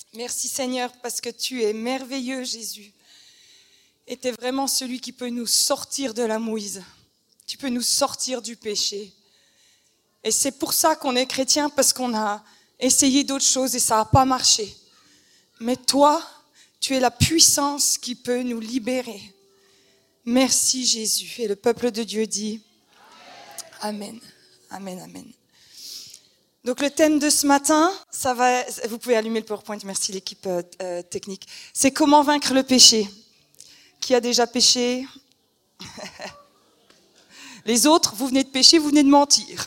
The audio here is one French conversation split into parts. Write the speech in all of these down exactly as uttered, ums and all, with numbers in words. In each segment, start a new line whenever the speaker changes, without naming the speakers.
Merci Seigneur parce que tu es merveilleux Jésus. Et tu es vraiment celui qui peut nous sortir de la mouise. Tu peux nous sortir du péché. Et c'est pour ça qu'on est chrétien, parce qu'on a essayé d'autres choses et ça n'a pas marché. Mais toi, tu es la puissance qui peut nous libérer. Merci Jésus. Et le peuple de Dieu dit Amen. Amen, amen. Donc le thème de ce matin, ça va, vous pouvez allumer le PowerPoint, merci l'équipe euh, technique. C'est comment vaincre le péché. Qui a déjà péché? Les autres, vous venez de pécher, vous venez de mentir.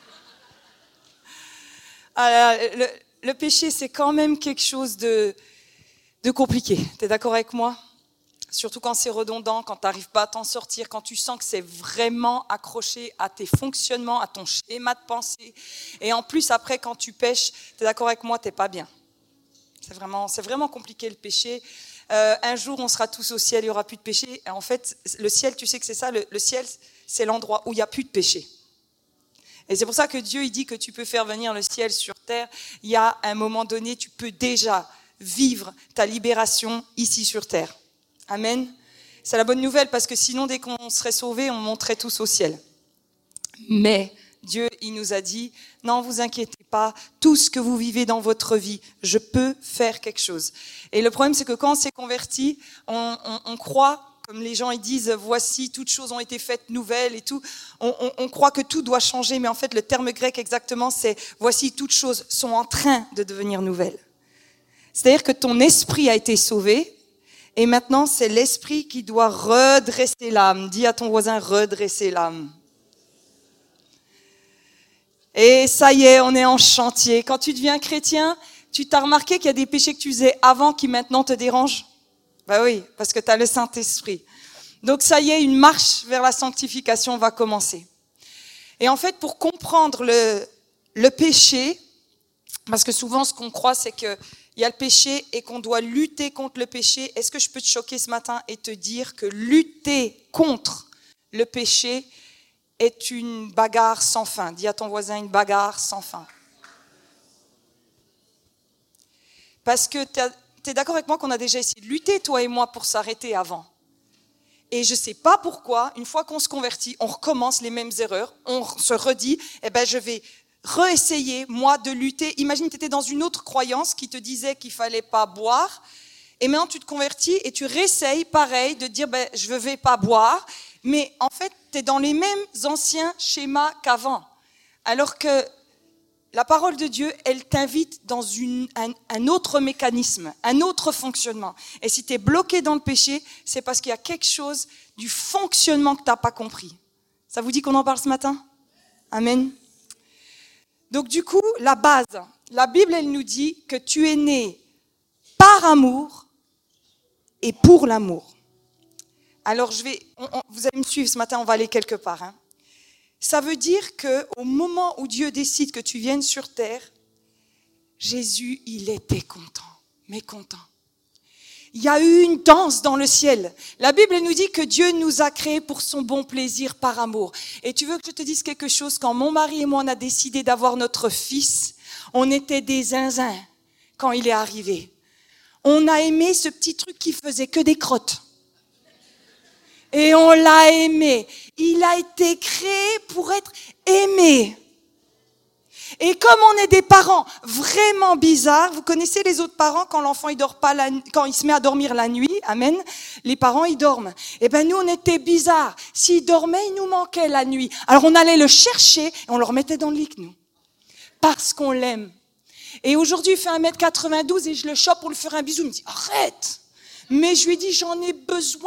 Alors, le, le péché, c'est quand même quelque chose de, de compliqué. Tu es d'accord avec moi? Surtout quand c'est redondant, quand tu n'arrives pas à t'en sortir, quand tu sens que c'est vraiment accroché à tes fonctionnements, à ton schéma de pensée. Et en plus, après, quand tu pêches, tu es d'accord avec moi, tu n'es pas bien. C'est vraiment, c'est vraiment compliqué le péché. Euh, un jour, on sera tous au ciel, il n'y aura plus de péché. Et en fait, le ciel, tu sais que c'est ça, le, le ciel, c'est l'endroit où il n'y a plus de péché. Et c'est pour ça que Dieu, il dit que tu peux faire venir le ciel sur terre. Il y a un moment donné, tu peux déjà vivre ta libération ici sur terre. Amen. C'est la bonne nouvelle parce que sinon, dès qu'on serait sauvés, on monterait tous au ciel. Mais Dieu, il nous a dit, non, vous inquiétez pas, tout ce que vous vivez dans votre vie, je peux faire quelque chose. Et le problème, c'est que quand on s'est converti, on, on, on croit, comme les gens ils disent, voici, toutes choses ont été faites nouvelles et tout. On, on, on croit que tout doit changer, mais en fait, le terme grec exactement, c'est voici, toutes choses sont en train de devenir nouvelles. C'est-à-dire que ton esprit a été sauvé. Et maintenant, c'est l'esprit qui doit redresser l'âme. Dis à ton voisin, redresser l'âme. Et ça y est, on est en chantier. Quand tu deviens chrétien, tu t'as remarqué qu'il y a des péchés que tu faisais avant qui maintenant te dérangent? Ben oui, parce que tu as le Saint-Esprit. Donc ça y est, une marche vers la sanctification va commencer. Et en fait, pour comprendre le, le péché, parce que souvent ce qu'on croit, c'est que il y a le péché et qu'on doit lutter contre le péché. Est-ce que je peux te choquer ce matin et te dire que lutter contre le péché est une bagarre sans fin? Dis à ton voisin, une bagarre sans fin. Parce que tu es d'accord avec moi qu'on a déjà essayé de lutter, toi et moi, pour s'arrêter avant. Et je ne sais pas pourquoi, une fois qu'on se convertit, on recommence les mêmes erreurs. On se redit, eh ben, je vais réessayer, moi, de lutter. Imagine, tu étais dans une autre croyance qui te disait qu'il ne fallait pas boire. Et maintenant, tu te convertis et tu réessayes, pareil, de dire, ben, je ne vais pas boire. Mais en fait, tu es dans les mêmes anciens schémas qu'avant. Alors que la parole de Dieu, elle t'invite dans une, un, un autre mécanisme, un autre fonctionnement. Et si tu es bloqué dans le péché, c'est parce qu'il y a quelque chose du fonctionnement que tu n'as pas compris. Ça vous dit qu'on en parle ce matin? Amen. Donc du coup, la base, la Bible, elle nous dit que tu es né par amour et pour l'amour. Alors, je vais, on, on, vous allez me suivre ce matin, on va aller quelque part. Hein. Ça veut dire qu'au moment où Dieu décide que tu viennes sur terre, Jésus, il était content, mais content. Il y a eu une danse dans le ciel. La Bible nous dit que Dieu nous a créés pour son bon plaisir par amour. Et tu veux que je te dise quelque chose? Quand mon mari et moi, on a décidé d'avoir notre fils, on était des zinzins quand il est arrivé. On a aimé ce petit truc qui faisait que des crottes. Et on l'a aimé. Il a été créé pour être aimé. Et comme on est des parents vraiment bizarres, vous connaissez les autres parents quand l'enfant il dort pas la, quand il se met à dormir la nuit, amen. Les parents ils dorment. Et ben nous on était bizarres. S'il dormait, il nous manquait la nuit. Alors on allait le chercher et on le remettait dans le lit nous, parce qu'on l'aime. Et aujourd'hui il fait un mètre quatre-vingt-douze et je le chope pour lui faire un bisou. Il me dit arrête. Mais je lui dis j'en ai besoin.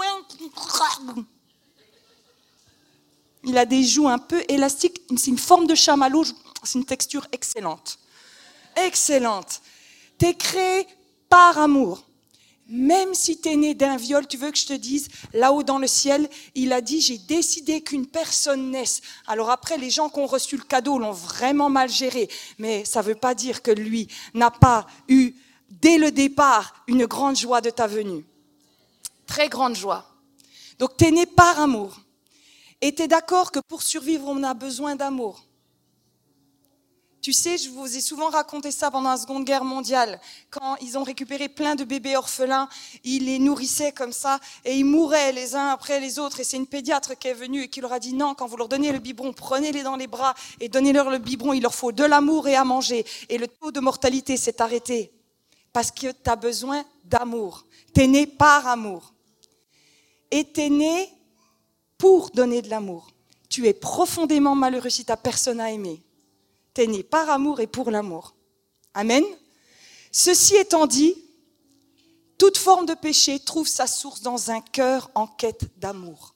Il a des joues un peu élastiques. C'est une forme de chamallow. C'est une texture excellente. Excellente. T'es créé par amour. Même si t'es né d'un viol, tu veux que je te dise, là-haut dans le ciel, il a dit, j'ai décidé qu'une personne naisse. Alors après, les gens qui ont reçu le cadeau l'ont vraiment mal géré. Mais ça ne veut pas dire que lui n'a pas eu, dès le départ, une grande joie de ta venue. Très grande joie. Donc t'es né par amour. Et t'es d'accord que pour survivre, on a besoin d'amour. Tu sais, je vous ai souvent raconté ça pendant la Seconde Guerre mondiale. Quand ils ont récupéré plein de bébés orphelins, ils les nourrissaient comme ça et ils mouraient les uns après les autres. Et c'est une pédiatre qui est venue et qui leur a dit non, quand vous leur donnez le biberon, prenez-les dans les bras et donnez-leur le biberon. Il leur faut de l'amour et à manger. Et le taux de mortalité s'est arrêté parce que tu as besoin d'amour. Tu es né par amour. Et tu es né pour donner de l'amour. Tu es profondément malheureux si tu n'as personne à aimer. Tu es né par amour et pour l'amour. Amen. Ceci étant dit, toute forme de péché trouve sa source dans un cœur en quête d'amour.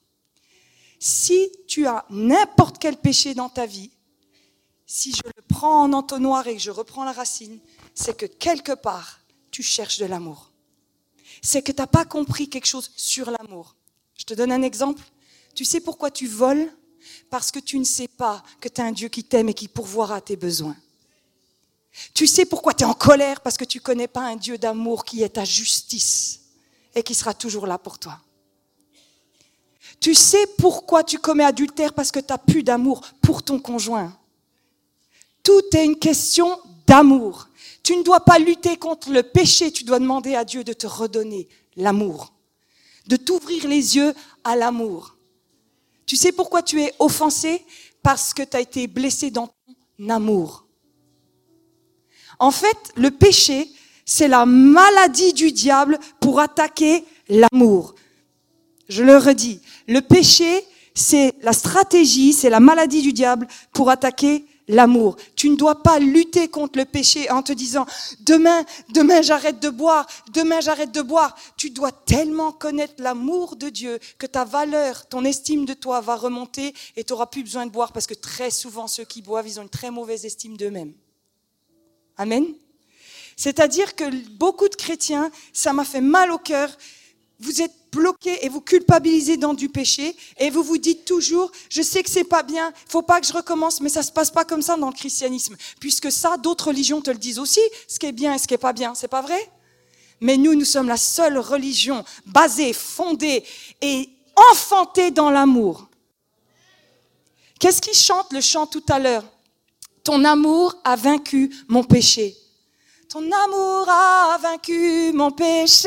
Si tu as n'importe quel péché dans ta vie, si je le prends en entonnoir et que je reprends la racine, c'est que quelque part, tu cherches de l'amour. C'est que tu n'as pas compris quelque chose sur l'amour. Je te donne un exemple. Tu sais pourquoi tu voles ? Parce que tu ne sais pas que tu as un Dieu qui t'aime et qui pourvoira à tes besoins. Tu sais pourquoi tu es en colère ? Parce que tu ne connais pas un Dieu d'amour qui est ta justice et qui sera toujours là pour toi. Tu sais pourquoi tu commets adultère ? Parce que tu n'as plus d'amour pour ton conjoint. Tout est une question d'amour. Tu ne dois pas lutter contre le péché, tu dois demander à Dieu de te redonner l'amour, de t'ouvrir les yeux à l'amour. Tu sais pourquoi tu es offensé ? Parce que tu as été blessé dans ton amour. En fait, le péché, c'est la maladie du diable pour attaquer l'amour. Je le redis, le péché, c'est la stratégie, c'est la maladie du diable pour attaquer l'amour. Tu ne dois pas lutter contre le péché en te disant « Demain, demain j'arrête de boire, demain j'arrête de boire ». Tu dois tellement connaître l'amour de Dieu que ta valeur, ton estime de toi va remonter et tu n'auras plus besoin de boire parce que très souvent ceux qui boivent, ils ont une très mauvaise estime d'eux-mêmes. Amen. C'est-à-dire que beaucoup de chrétiens, ça m'a fait mal au cœur. Vous êtes bloqués et vous culpabilisez dans du péché et vous vous dites toujours, je sais que c'est pas bien, il faut pas que je recommence, mais ça se passe pas comme ça dans le christianisme. Puisque ça, d'autres religions te le disent aussi, ce qui est bien et ce qui est pas bien, c'est pas vrai? Mais nous, nous sommes la seule religion basée, fondée et enfantée dans l'amour. Qu'est-ce qu'il chante le chant tout à l'heure? Ton amour a vaincu mon péché. Ton amour a vaincu mon péché.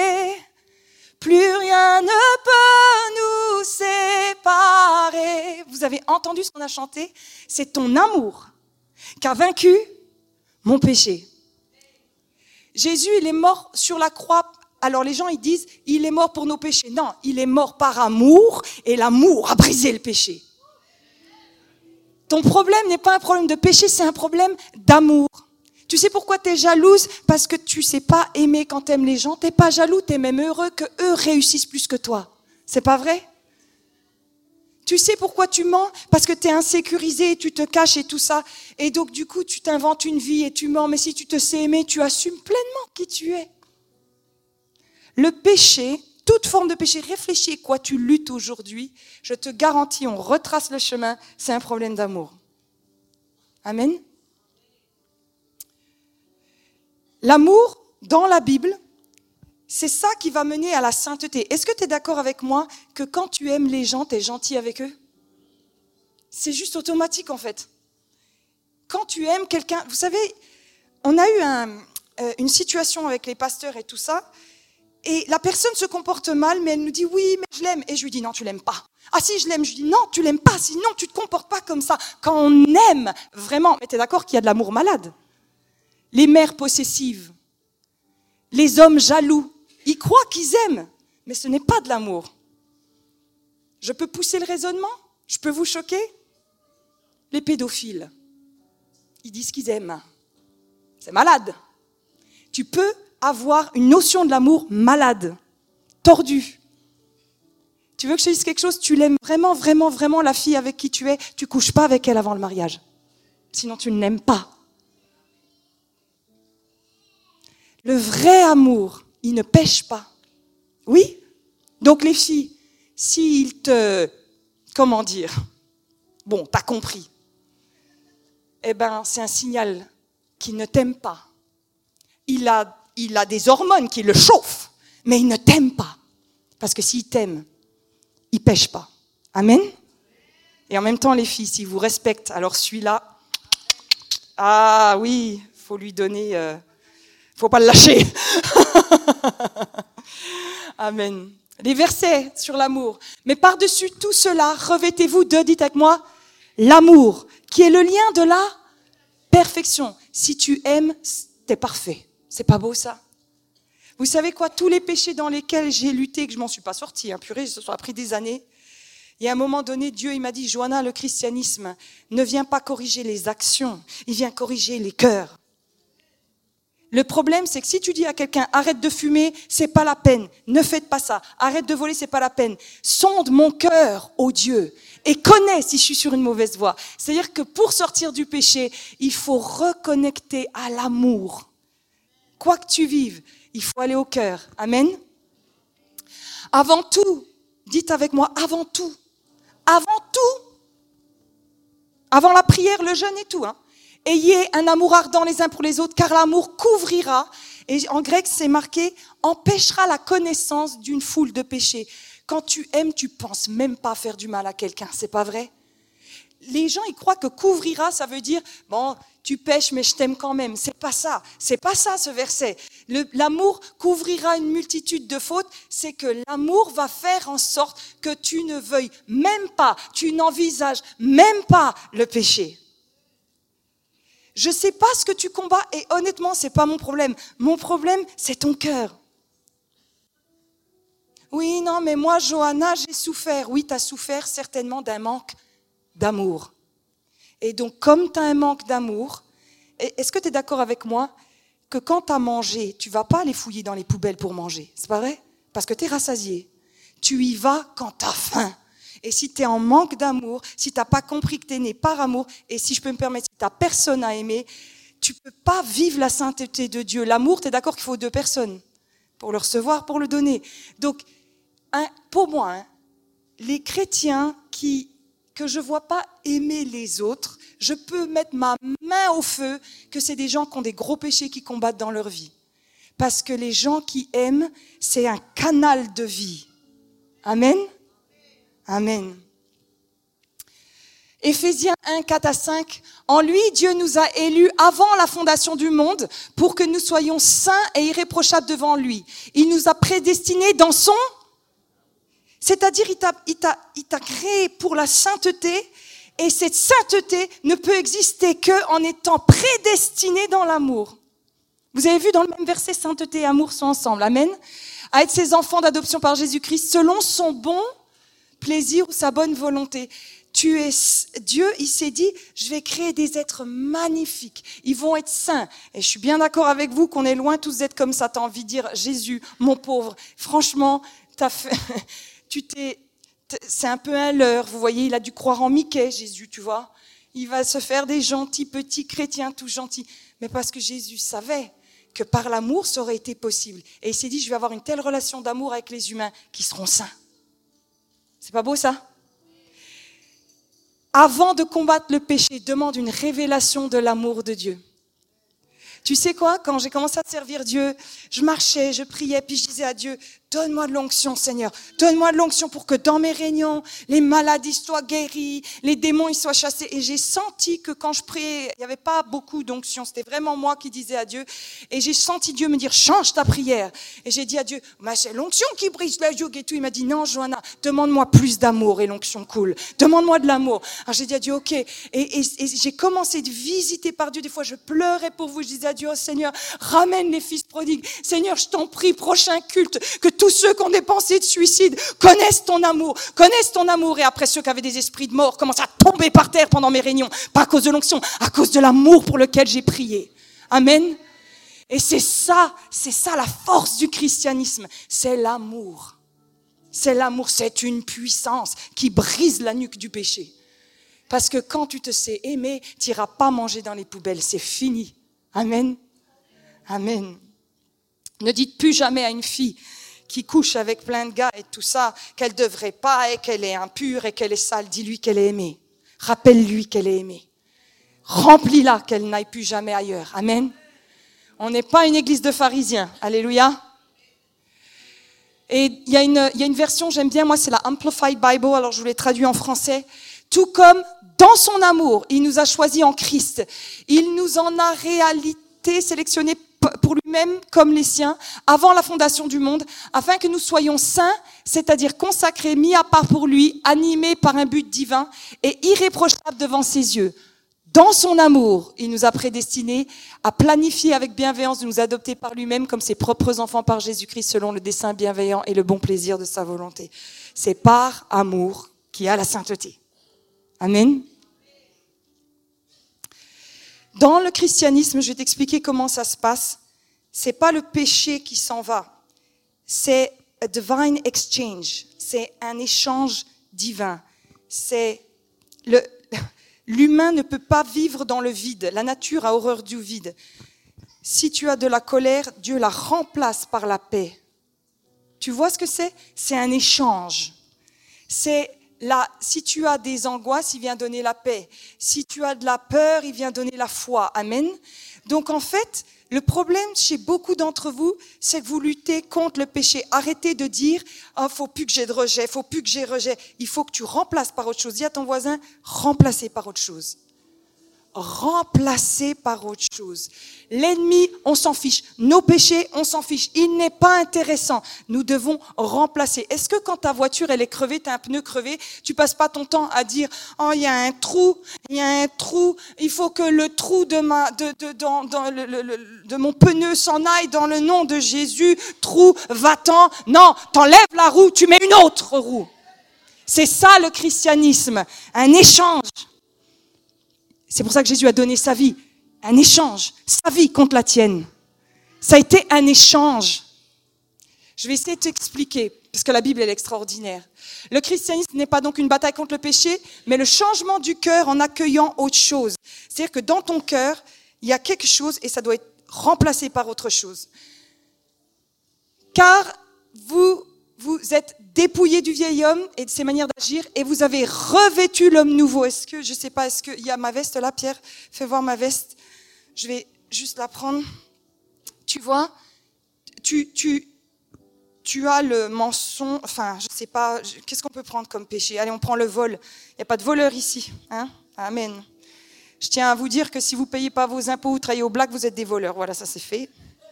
Plus rien ne peut nous séparer. Vous avez entendu ce qu'on a chanté? C'est ton amour qui a vaincu mon péché. Jésus, il est mort sur la croix. Alors les gens, ils disent, il est mort pour nos péchés. Non, il est mort par amour et l'amour a brisé le péché. Ton problème n'est pas un problème de péché, c'est un problème d'amour. Tu sais pourquoi tu es jalouse? Parce que tu sais pas aimer quand tu aimes les gens. Tu n'es pas jaloux, tu es même heureux qu'eux réussissent plus que toi. C'est pas vrai? Tu sais pourquoi tu mens? Parce que tu es insécurisé, tu te caches et tout ça. Et donc du coup, tu t'inventes une vie et tu mens. Mais si tu te sais aimer, tu assumes pleinement qui tu es. Le péché, toute forme de péché, réfléchis à quoi tu luttes aujourd'hui. Je te garantis, on retrace le chemin, c'est un problème d'amour. Amen. L'amour, dans la Bible, c'est ça qui va mener à la sainteté. Est-ce que tu es d'accord avec moi que quand tu aimes les gens, tu es gentil avec eux? C'est juste automatique en fait. Quand tu aimes quelqu'un, vous savez, on a eu un, euh, une situation avec les pasteurs et tout ça, et la personne se comporte mal, mais elle nous dit « oui, mais je l'aime ». Et je lui dis « non, tu l'aimes pas ». « Ah si, je l'aime ». Je lui dis « non, tu l'aimes pas, sinon tu te comportes pas comme ça ». Quand on aime vraiment, mais tu es d'accord qu'il y a de l'amour malade? Les mères possessives, les hommes jaloux, ils croient qu'ils aiment, mais ce n'est pas de l'amour. Je peux pousser le raisonnement? Je peux vous choquer? Les pédophiles, ils disent qu'ils aiment. C'est malade. Tu peux avoir une notion de l'amour malade, tordue. Tu veux que je te dise quelque chose? Tu l'aimes vraiment, vraiment, vraiment la fille avec qui tu es, tu couches pas avec elle avant le mariage. Sinon tu ne l'aimes pas. Le vrai amour, il ne pêche pas. Oui? Donc les filles, s'il te... Comment dire? Bon, t'as compris. Eh ben, c'est un signal qu'il ne t'aime pas. Il a, il a des hormones qui le chauffent, mais il ne t'aime pas. Parce que s'il t'aime, il ne pêche pas. Amen? Et en même temps, les filles, s'il vous respecte, alors celui-là, Ah oui, faut lui donner, euh, faut pas le lâcher. Amen. Les versets sur l'amour. Mais par-dessus tout cela, revêtez-vous de, dites avec moi, l'amour, qui est le lien de la perfection. Si tu aimes, t'es parfait. C'est pas beau ça? Vous savez quoi? Tous les péchés dans lesquels j'ai lutté, que je m'en suis pas sortie, hein, purée, ça a pris des années. Et à un moment donné, Dieu, il m'a dit, Johanna, le christianisme ne vient pas corriger les actions, il vient corriger les cœurs. Le problème, c'est que si tu dis à quelqu'un, arrête de fumer, c'est pas la peine, ne faites pas ça, arrête de voler, c'est pas la peine. Sonde mon cœur, ô Dieu, et connais si je suis sur une mauvaise voie. C'est-à-dire que pour sortir du péché, il faut reconnecter à l'amour. Quoi que tu vives, il faut aller au cœur. Amen. Avant tout, dites avec moi, avant tout, avant tout, avant la prière, le jeûne et tout, hein. Ayez un amour ardent les uns pour les autres, car l'amour couvrira, et en grec c'est marqué, empêchera la connaissance d'une foule de péchés. Quand tu aimes, tu penses même pas faire du mal à quelqu'un, c'est pas vrai? Les gens, ils croient que couvrira, ça veut dire, bon, tu pêches, mais je t'aime quand même. C'est pas ça. C'est pas ça, ce verset. Le, l'amour couvrira une multitude de fautes. C'est que l'amour va faire en sorte que tu ne veuilles même pas, tu n'envisages même pas le péché. Je sais pas ce que tu combats et honnêtement, c'est pas mon problème. Mon problème, c'est ton cœur. Oui, non, mais moi, Johanna, j'ai souffert. Oui, tu as souffert certainement d'un manque d'amour. Et donc, comme tu as un manque d'amour, est-ce que tu es d'accord avec moi que quand tu as mangé, tu ne vas pas aller fouiller dans les poubelles pour manger? C'est pas vrai? Parce que tu es rassasié. Tu y vas quand tu as faim. Et si tu es en manque d'amour, si tu n'as pas compris que tu es né par amour, et si je peux me permettre, si tu n'as personne à aimer, tu ne peux pas vivre la sainteté de Dieu. L'amour, tu es d'accord qu'il faut deux personnes pour le recevoir, pour le donner. Donc, hein, pour moi, hein, les chrétiens qui... que je ne vois pas aimer les autres, je peux mettre ma main au feu que c'est des gens qui ont des gros péchés qui combattent dans leur vie. Parce que les gens qui aiment, c'est un canal de vie. Amen. Amen. Éphésiens un, quatre à cinq. En lui, Dieu nous a élus avant la fondation du monde pour que nous soyons saints et irréprochables devant lui. Il nous a prédestinés dans son... C'est-à-dire, il t'a, il t'a, il t'a créé pour la sainteté, et cette sainteté ne peut exister qu'en étant prédestiné dans l'amour. Vous avez vu dans le même verset, sainteté et amour sont ensemble. Amen. À être ses enfants d'adoption par Jésus-Christ, selon son bon plaisir ou sa bonne volonté. Tu es, Dieu, il s'est dit, je vais créer des êtres magnifiques. Ils vont être saints. Et je suis bien d'accord avec vous qu'on est loin tous d'être comme ça. T'as envie de dire, Jésus, mon pauvre, franchement, t'as fait... Tu t'es, c'est un peu un leurre, vous voyez, il a dû croire en Mickey, Jésus, tu vois. Il va se faire des gentils petits chrétiens, tout gentils. Mais parce que Jésus savait que par l'amour, ça aurait été possible. Et il s'est dit, je vais avoir une telle relation d'amour avec les humains qui seront saints. C'est pas beau ça? Avant de combattre le péché, demande une révélation de l'amour de Dieu. Tu sais quoi, quand j'ai commencé à servir Dieu, je marchais, je priais, puis je disais à Dieu, donne-moi de l'onction, Seigneur. Donne-moi de l'onction pour que dans mes réunions, les maladies soient guéries, les démons ils soient chassés. Et j'ai senti que quand je priais, il n'y avait pas beaucoup d'onction. C'était vraiment moi qui disais à Dieu. Et j'ai senti Dieu me dire, change ta prière. Et j'ai dit à Dieu, mais c'est l'onction qui brise le yoke et tout. Il m'a dit, non, Johanna, demande-moi plus d'amour et l'onction coule. Demande-moi de l'amour. Alors j'ai dit à Dieu, ok. Et, et, et j'ai commencé de visiter par Dieu. Des fois, je pleurais pour vous. Je disais à Dieu, oh Seigneur, ramène les fils prodigues. Seigneur, je t'en prie, prochain culte, que tous ceux qui ont des pensées de suicide connaissent ton amour, connaissent ton amour. Et après, ceux qui avaient des esprits de mort commencent à tomber par terre pendant mes réunions. Pas à cause de l'onction, à cause de l'amour pour lequel j'ai prié. Amen. Et c'est ça, c'est ça la force du christianisme. C'est l'amour. C'est l'amour, c'est une puissance qui brise la nuque du péché. Parce que quand tu te sais aimer, tu n'iras pas manger dans les poubelles. C'est fini. Amen. Amen. Ne dites plus jamais à une fille qui couche avec plein de gars et tout ça, qu'elle ne devrait pas et qu'elle est impure et qu'elle est sale. Dis-lui qu'elle est aimée. Rappelle-lui qu'elle est aimée. Remplis-la qu'elle n'aille plus jamais ailleurs. Amen. On n'est pas une église de pharisiens. Alléluia. Et il y a une, il y a une version, j'aime bien, moi, c'est la Amplified Bible, alors je vous l'ai traduit en français. Tout comme Dans son amour, il nous a choisis en Christ. Il nous en a réalité sélectionnés pour lui-même comme les siens, avant la fondation du monde, afin que nous soyons saints, c'est-à-dire consacrés, mis à part pour lui, animés par un but divin et irréprochables devant ses yeux. Dans son amour, il nous a prédestinés à planifier avec bienveillance de nous adopter par lui-même comme ses propres enfants par Jésus-Christ selon le dessein bienveillant et le bon plaisir de sa volonté. C'est par amour qu'il y a la sainteté. Amen. Dans le christianisme, je vais t'expliquer comment ça se passe. C'est pas le péché qui s'en va. C'est a divine exchange. C'est un échange divin. C'est le, l'humain ne peut pas vivre dans le vide. La nature a horreur du vide. Si tu as de la colère, Dieu la remplace par la paix. Tu vois ce que c'est? C'est un échange. C'est Là, si tu as des angoisses, il vient donner la paix. Si tu as de la peur, il vient donner la foi. Amen. Donc en fait, le problème chez beaucoup d'entre vous, c'est que vous luttez contre le péché. Arrêtez de dire « Oh, faut plus que j'ai de rejet, faut plus que j'ai rejet ». Il faut que tu remplaces par autre chose. Dis à ton voisin « remplacer par autre chose ». Remplacé par autre chose. L'ennemi, on s'en fiche. Nos péchés, on s'en fiche. Il n'est pas intéressant. Nous devons remplacer. Est-ce que quand ta voiture, elle est crevée, tu as un pneu crevé, tu passes pas ton temps à dire « Oh, il y a un trou, il y a un trou, il faut que le trou de, ma, de, de, dans, dans le, le, le, de mon pneu s'en aille dans le nom de Jésus. Trou, va-t'en. » Non, t'enlèves la roue, tu mets une autre roue. C'est ça le christianisme, un échange. C'est pour ça que Jésus a donné sa vie, un échange, sa vie contre la tienne. Ça a été un échange. Je vais essayer de t'expliquer, parce que la Bible elle est extraordinaire. Le christianisme n'est pas donc une bataille contre le péché, mais le changement du cœur en accueillant autre chose. C'est-à-dire que dans ton cœur, il y a quelque chose et ça doit être remplacé par autre chose. Car vous, vous êtes dépouillé du vieil homme et de ses manières d'agir et vous avez revêtu l'homme nouveau. Est-ce que, je sais pas, est-ce qu'il y a ma veste là, Pierre? Fais voir ma veste. Je vais juste la prendre. Tu vois, tu, tu, tu as le mensonge, enfin, je sais pas, qu'est-ce qu'on peut prendre comme péché? Allez, on prend le vol. Il n'y a pas de voleur ici, hein? Amen. Je tiens à vous dire que si vous ne payez pas vos impôts ou travaillez au black, vous êtes des voleurs. Voilà, ça c'est fait.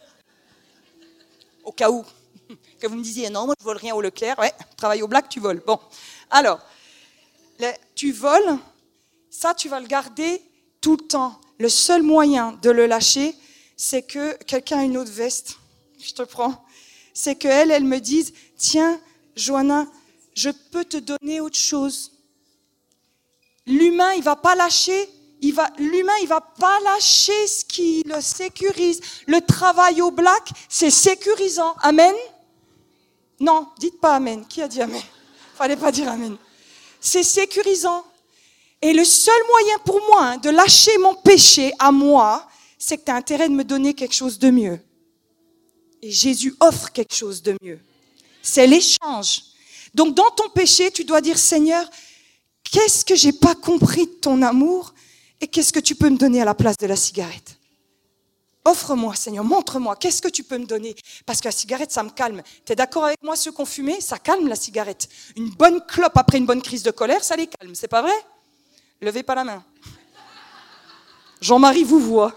Au cas où. Que vous me disiez, non, moi je vole rien au Leclerc. Ouais, travaille au black, tu voles. Bon, alors, le, tu voles, ça tu vas le garder tout le temps. Le seul moyen de le lâcher, c'est que quelqu'un a une autre veste, je te prends, c'est qu'elle, elle me dise, tiens, Johanna, je peux te donner autre chose. L'humain, il va pas lâcher, il va, l'humain, il va pas lâcher ce qui le sécurise. Le travail au black, c'est sécurisant. Amen. Non, dites pas amen. Qui a dit amen? Fallait pas dire amen. C'est sécurisant. Et le seul moyen pour moi hein, de lâcher mon péché à moi, c'est que tu as intérêt de me donner quelque chose de mieux. Et Jésus offre quelque chose de mieux. C'est l'échange. Donc dans ton péché, tu dois dire, Seigneur, qu'est-ce que j'ai pas compris de ton amour et qu'est-ce que tu peux me donner à la place de la cigarette? Offre-moi, Seigneur, montre-moi, qu'est-ce que tu peux me donner? Parce que la cigarette, ça me calme. Tu es d'accord avec moi, ceux qui ont fumé, ça calme la cigarette. Une bonne clope après une bonne crise de colère, ça les calme, c'est pas vrai? Levez pas la main. Jean-Marie vous voit.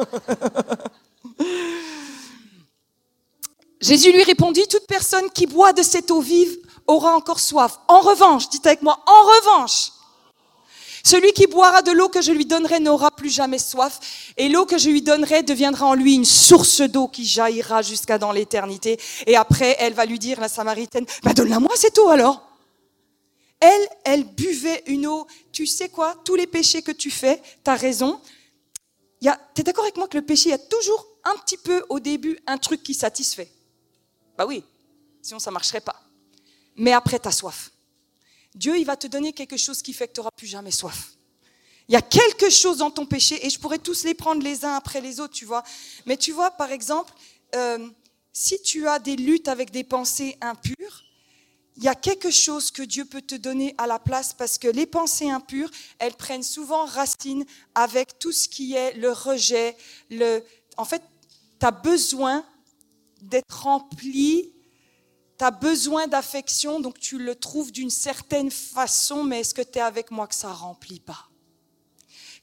Jésus lui répondit, toute personne qui boit de cette eau vive aura encore soif. En revanche, dites avec moi, en revanche, celui qui boira de l'eau que je lui donnerai n'aura plus jamais soif, et l'eau que je lui donnerai deviendra en lui une source d'eau qui jaillira jusqu'à dans l'éternité. Et après, elle va lui dire, la Samaritaine, ben donne-la moi cette eau alors. Elle, elle buvait une eau, tu sais quoi, tous les péchés que tu fais, t'as raison. Tu es d'accord avec moi que le péché, il y a toujours un petit peu au début un truc qui satisfait. Bah oui, sinon ça ne marcherait pas. Mais après, tu as soif. Dieu, il va te donner quelque chose qui fait que tu n'auras plus jamais soif. Il y a quelque chose dans ton péché, et je pourrais tous les prendre les uns après les autres, tu vois. Mais tu vois, par exemple, euh, si tu as des luttes avec des pensées impures, il y a quelque chose que Dieu peut te donner à la place, parce que les pensées impures, elles prennent souvent racine avec tout ce qui est le rejet. Le... En fait, tu as besoin d'être rempli, tu as besoin d'affection, donc tu le trouves d'une certaine façon, mais est-ce que tu es avec moi que ça ne remplit pas?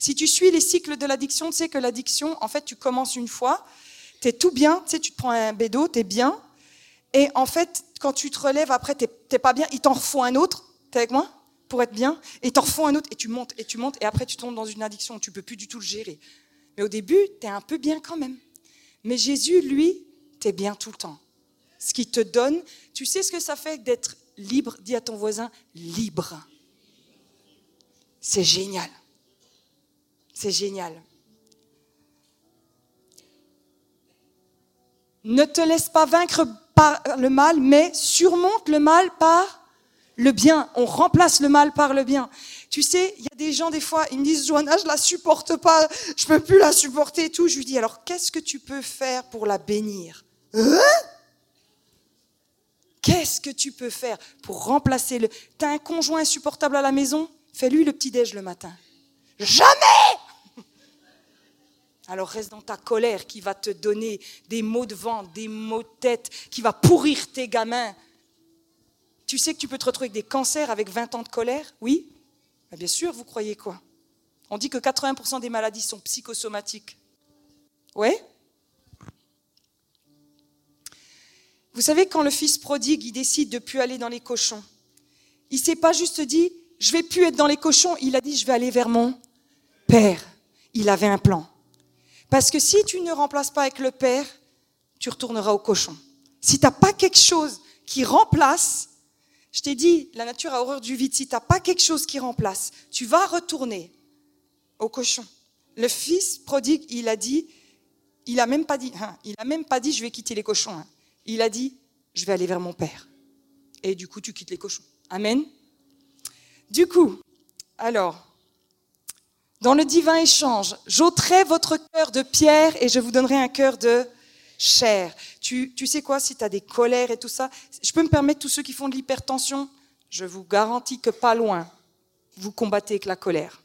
Si tu suis les cycles de l'addiction, tu sais que l'addiction, en fait, tu commences une fois, tu es tout bien, tu sais, tu te prends un bédo, tu es bien, et en fait, quand tu te relèves, après, tu n'es pas bien, il t'en refout un autre, tu es avec moi, pour être bien, et il t'en refout un autre, et tu montes, et tu montes, et après, tu tombes dans une addiction, tu ne peux plus du tout le gérer. Mais au début, tu es un peu bien quand même. Mais Jésus, lui, tu es bien tout le temps. Ce qu'il te donne, tu sais ce que ça fait d'être libre? Dis à ton voisin, libre. C'est génial. C'est génial. Ne te laisse pas vaincre par le mal, mais surmonte le mal par le bien. On remplace le mal par le bien. Tu sais, il y a des gens, des fois, ils me disent, Johanna, je la supporte pas, je peux plus la supporter et tout. Je lui dis, alors, qu'est-ce que tu peux faire pour la bénir? Hein? Qu'est-ce que tu peux faire pour remplacer le... T'as un conjoint insupportable à la maison? Fais-lui le petit-déj le matin. Jamais! Alors reste dans ta colère qui va te donner des maux de ventre, des maux de tête, qui va pourrir tes gamins. Tu sais que tu peux te retrouver avec des cancers avec vingt ans de colère? Oui? Ben bien sûr, vous croyez quoi? On dit que quatre-vingts pour cent des maladies sont psychosomatiques. Ouais? Vous savez, quand le fils prodigue, il décide de ne plus aller dans les cochons, il ne s'est pas juste dit, je ne vais plus être dans les cochons, il a dit, je vais aller vers mon père. Il avait un plan. Parce que si tu ne remplaces pas avec le père, tu retourneras au cochon. Si tu n'as pas quelque chose qui remplace, je t'ai dit, la nature a horreur du vide, si tu n'as pas quelque chose qui remplace, tu vas retourner au cochon. Le fils prodigue, il a dit, il n'a même pas dit, hein, il a même pas dit, je vais quitter les cochons. Hein. Il a dit, je vais aller vers mon père. Et du coup, tu quittes les cochons. Amen. Du coup, alors, dans le divin échange, j'ôterai votre cœur de pierre et je vous donnerai un cœur de chair. Tu, tu sais quoi, si tu as des colères et tout ça, je peux me permettre, tous ceux qui font de l'hypertension, je vous garantis que pas loin, vous combattez avec la colère.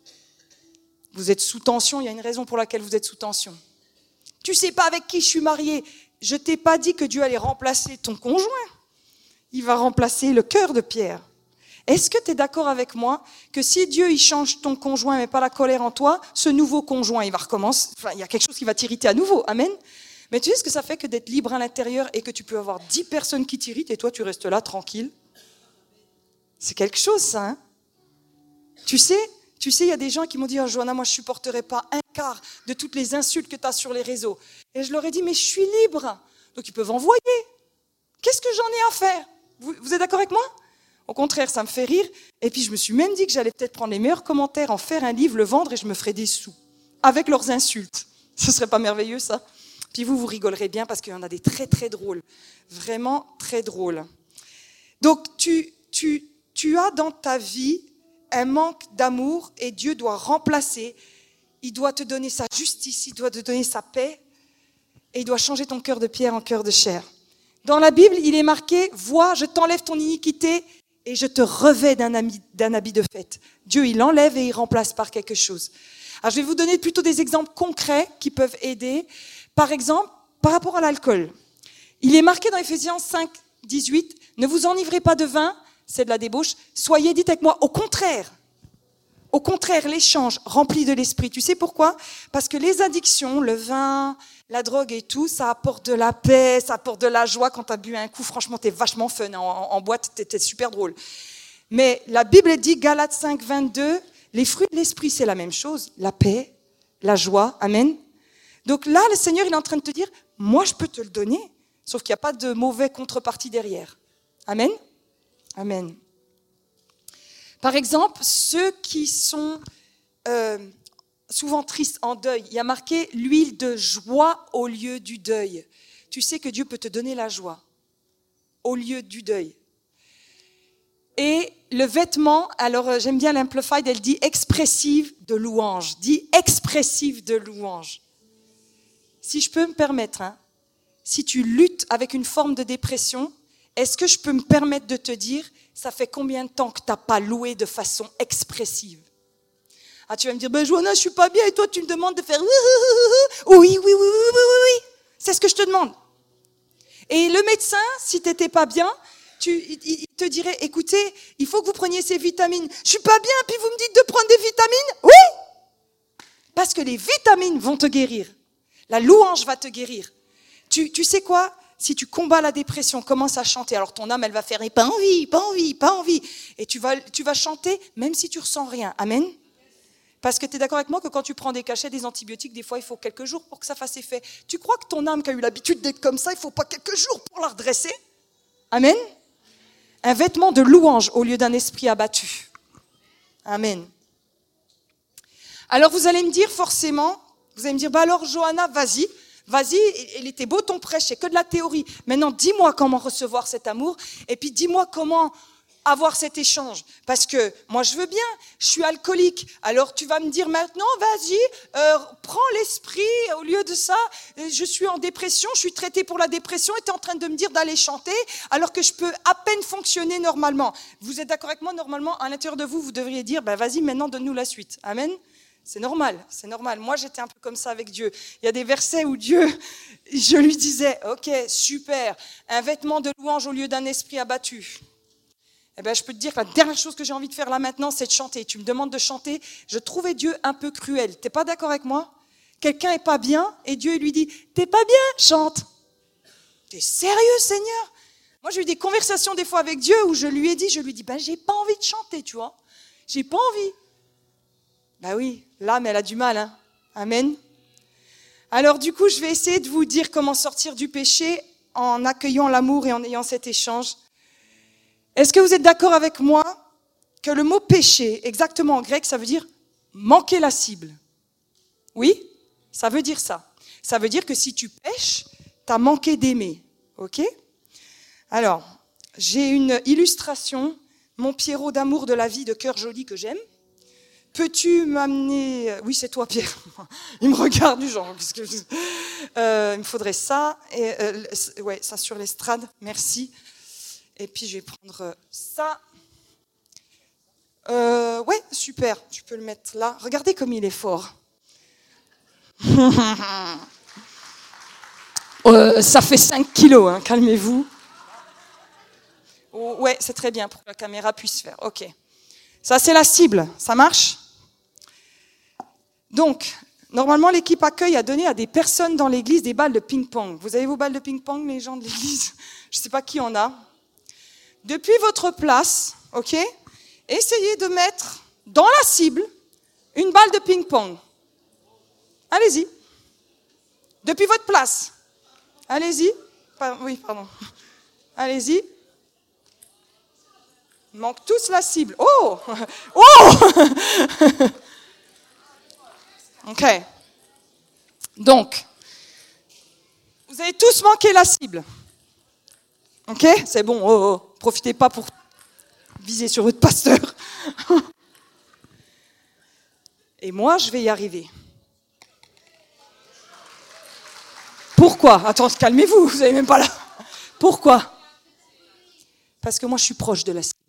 Vous êtes sous tension, il y a une raison pour laquelle vous êtes sous tension. Tu sais pas avec qui je suis mariée. Je t'ai pas dit que Dieu allait remplacer ton conjoint. Il va remplacer le cœur de pierre. Est-ce que tu es d'accord avec moi que si Dieu il change ton conjoint mais pas la colère en toi, ce nouveau conjoint, il va recommencer, enfin, il y a quelque chose qui va t'irriter à nouveau. Amen. Mais tu sais ce que ça fait que d'être libre à l'intérieur et que tu peux avoir dix personnes qui t'irritent et toi tu restes là tranquille? C'est quelque chose ça, hein? Tu sais, tu sais, il y a des gens qui m'ont dit, oh, Johanna, moi je supporterai pas un quart de toutes les insultes que tu as sur les réseaux. Et je leur ai dit, mais je suis libre. Donc ils peuvent envoyer. Qu'est-ce que j'en ai à faire? Vous, vous êtes d'accord avec moi? Au contraire, ça me fait rire. Et puis je me suis même dit que j'allais peut-être prendre les meilleurs commentaires, en faire un livre, le vendre et je me ferais des sous. Avec leurs insultes. Ce serait pas merveilleux ça? Puis vous, vous rigolerez bien parce qu'il y en a des très très drôles. Vraiment très drôles. Donc tu, tu, tu as dans ta vie un manque d'amour et Dieu doit remplacer. Il doit te donner sa justice, il doit te donner sa paix et il doit changer ton cœur de pierre en cœur de chair. Dans la Bible, il est marqué, vois, je t'enlève ton iniquité et je te revêts d'un habit, d'un habit de fête. Dieu, il enlève et il remplace par quelque chose. Alors, je vais vous donner plutôt des exemples concrets qui peuvent aider. Par exemple, par rapport à l'alcool. Il est marqué dans Éphésiens cinq, dix-huit, ne vous enivrez pas de vin, c'est de la débauche, soyez, dites avec moi, au contraire. Au contraire, l'échange rempli de l'esprit. Tu sais pourquoi? Parce que les addictions, le vin, la drogue et tout, ça apporte de la paix, ça apporte de la joie. Quand tu as bu un coup, franchement, t'es vachement fun. En, en boîte, t'es, t'es super drôle. Mais la Bible dit, Galates cinq, vingt-deux, les fruits de l'esprit, c'est la même chose. La paix, la joie. Amen. Donc là, le Seigneur, il est en train de te dire, moi, je peux te le donner, sauf qu'il n'y a pas de mauvais contrepartie derrière. Amen. Amen. Par exemple, ceux qui sont euh, souvent tristes, en deuil, il y a marqué l'huile de joie au lieu du deuil. Tu sais que Dieu peut te donner la joie au lieu du deuil. Et le vêtement, alors j'aime bien l'Amplified, elle dit expressive de louange. Dit expressive de louange. Si je peux me permettre, hein, si tu luttes avec une forme de dépression, est-ce que je peux me permettre de te dire, ça fait combien de temps que tu n'as pas loué de façon expressive? Ah, tu vas me dire, ben Johanna, je suis pas bien et toi tu me demandes de faire oui, oui, oui, oui, oui, oui, oui. C'est ce que je te demande. Et le médecin, si tu n'étais pas bien, tu, il, il te dirait, écoutez, il faut que vous preniez ces vitamines. Je suis pas bien, puis vous me dites de prendre des vitamines? Oui. Parce que les vitamines vont te guérir. La louange va te guérir. Tu, tu sais quoi? Si tu combats la dépression, commence à chanter. Alors ton âme, elle va faire « pas envie, pas envie, pas envie ». Et tu vas, tu vas chanter même si tu ressens rien. Amen. Parce que tu es d'accord avec moi que quand tu prends des cachets, des antibiotiques, des fois, il faut quelques jours pour que ça fasse effet. Tu crois que ton âme qui a eu l'habitude d'être comme ça, il ne faut pas quelques jours pour la redresser? Amen. Un vêtement de louange au lieu d'un esprit abattu. Amen. Alors vous allez me dire forcément, vous allez me dire, bah alors Johanna, vas-y, vas-y, il était beau ton prêche, c'est que de la théorie. Maintenant, dis-moi comment recevoir cet amour, et puis dis-moi comment avoir cet échange. Parce que moi, je veux bien, je suis alcoolique. Alors tu vas me dire maintenant, vas-y, euh, prends l'esprit, au lieu de ça, je suis en dépression, je suis traitée pour la dépression, et tu es en train de me dire d'aller chanter, alors que je peux à peine fonctionner normalement. Vous êtes d'accord avec moi? Normalement, à l'intérieur de vous, vous devriez dire, bah, vas-y, maintenant, donne-nous la suite. Amen. C'est normal, c'est normal. Moi, j'étais un peu comme ça avec Dieu. Il y a des versets où Dieu, je lui disais, ok, super, un vêtement de louange au lieu d'un esprit abattu. Eh bien, je peux te dire que la dernière chose que j'ai envie de faire là maintenant, c'est de chanter. Tu me demandes de chanter. Je trouvais Dieu un peu cruel. T'es pas d'accord avec moi? Quelqu'un est pas bien et Dieu lui dit, t'es pas bien, chante. T'es sérieux, Seigneur? Moi, j'ai eu des conversations des fois avec Dieu où je lui ai dit, je lui dis, ben, j'ai pas envie de chanter, tu vois. J'ai pas envie. Ben oui, l'âme, elle a du mal, hein. Amen. Alors, du coup, je vais essayer de vous dire comment sortir du péché en accueillant l'amour et en ayant cet échange. Est-ce que vous êtes d'accord avec moi que le mot péché, exactement en grec, ça veut dire manquer la cible? Oui, ça veut dire ça. Ça veut dire que si tu pêches, tu as manqué d'aimer. Ok? Alors, j'ai une illustration, mon Pierrot d'amour de la vie de cœur joli que j'aime. Peux-tu m'amener... Oui, c'est toi, Pierre. Il me regarde du genre. Qu'est-ce que je... euh, il me faudrait ça. Et, euh, ouais, ça sur l'estrade. Merci. Et puis, je vais prendre ça. Euh, ouais, super. Tu peux le mettre là. Regardez comme il est fort. euh, ça fait cinq kilos, hein, calmez-vous. Oh, ouais, c'est très bien pour que la caméra puisse faire. OK. Ça, c'est la cible. Ça marche? Donc, normalement, l'équipe accueil a donné à des personnes dans l'église des balles de ping-pong. Vous avez vos balles de ping-pong, les gens de l'église? Je ne sais pas qui en a. Depuis votre place, ok, essayez de mettre dans la cible une balle de ping-pong. Allez-y. Depuis votre place. Allez-y. Oui, pardon. Allez-y. Il manque tous la cible. Oh! Oh! Ok. Donc, vous avez tous manqué la cible. Ok? C'est bon. Oh, oh. Profitez pas pour viser sur votre pasteur. Et moi, je vais y arriver. Pourquoi? Attends, calmez-vous, vous n'avez même pas là. Pourquoi? Parce que moi, je suis proche de la cible.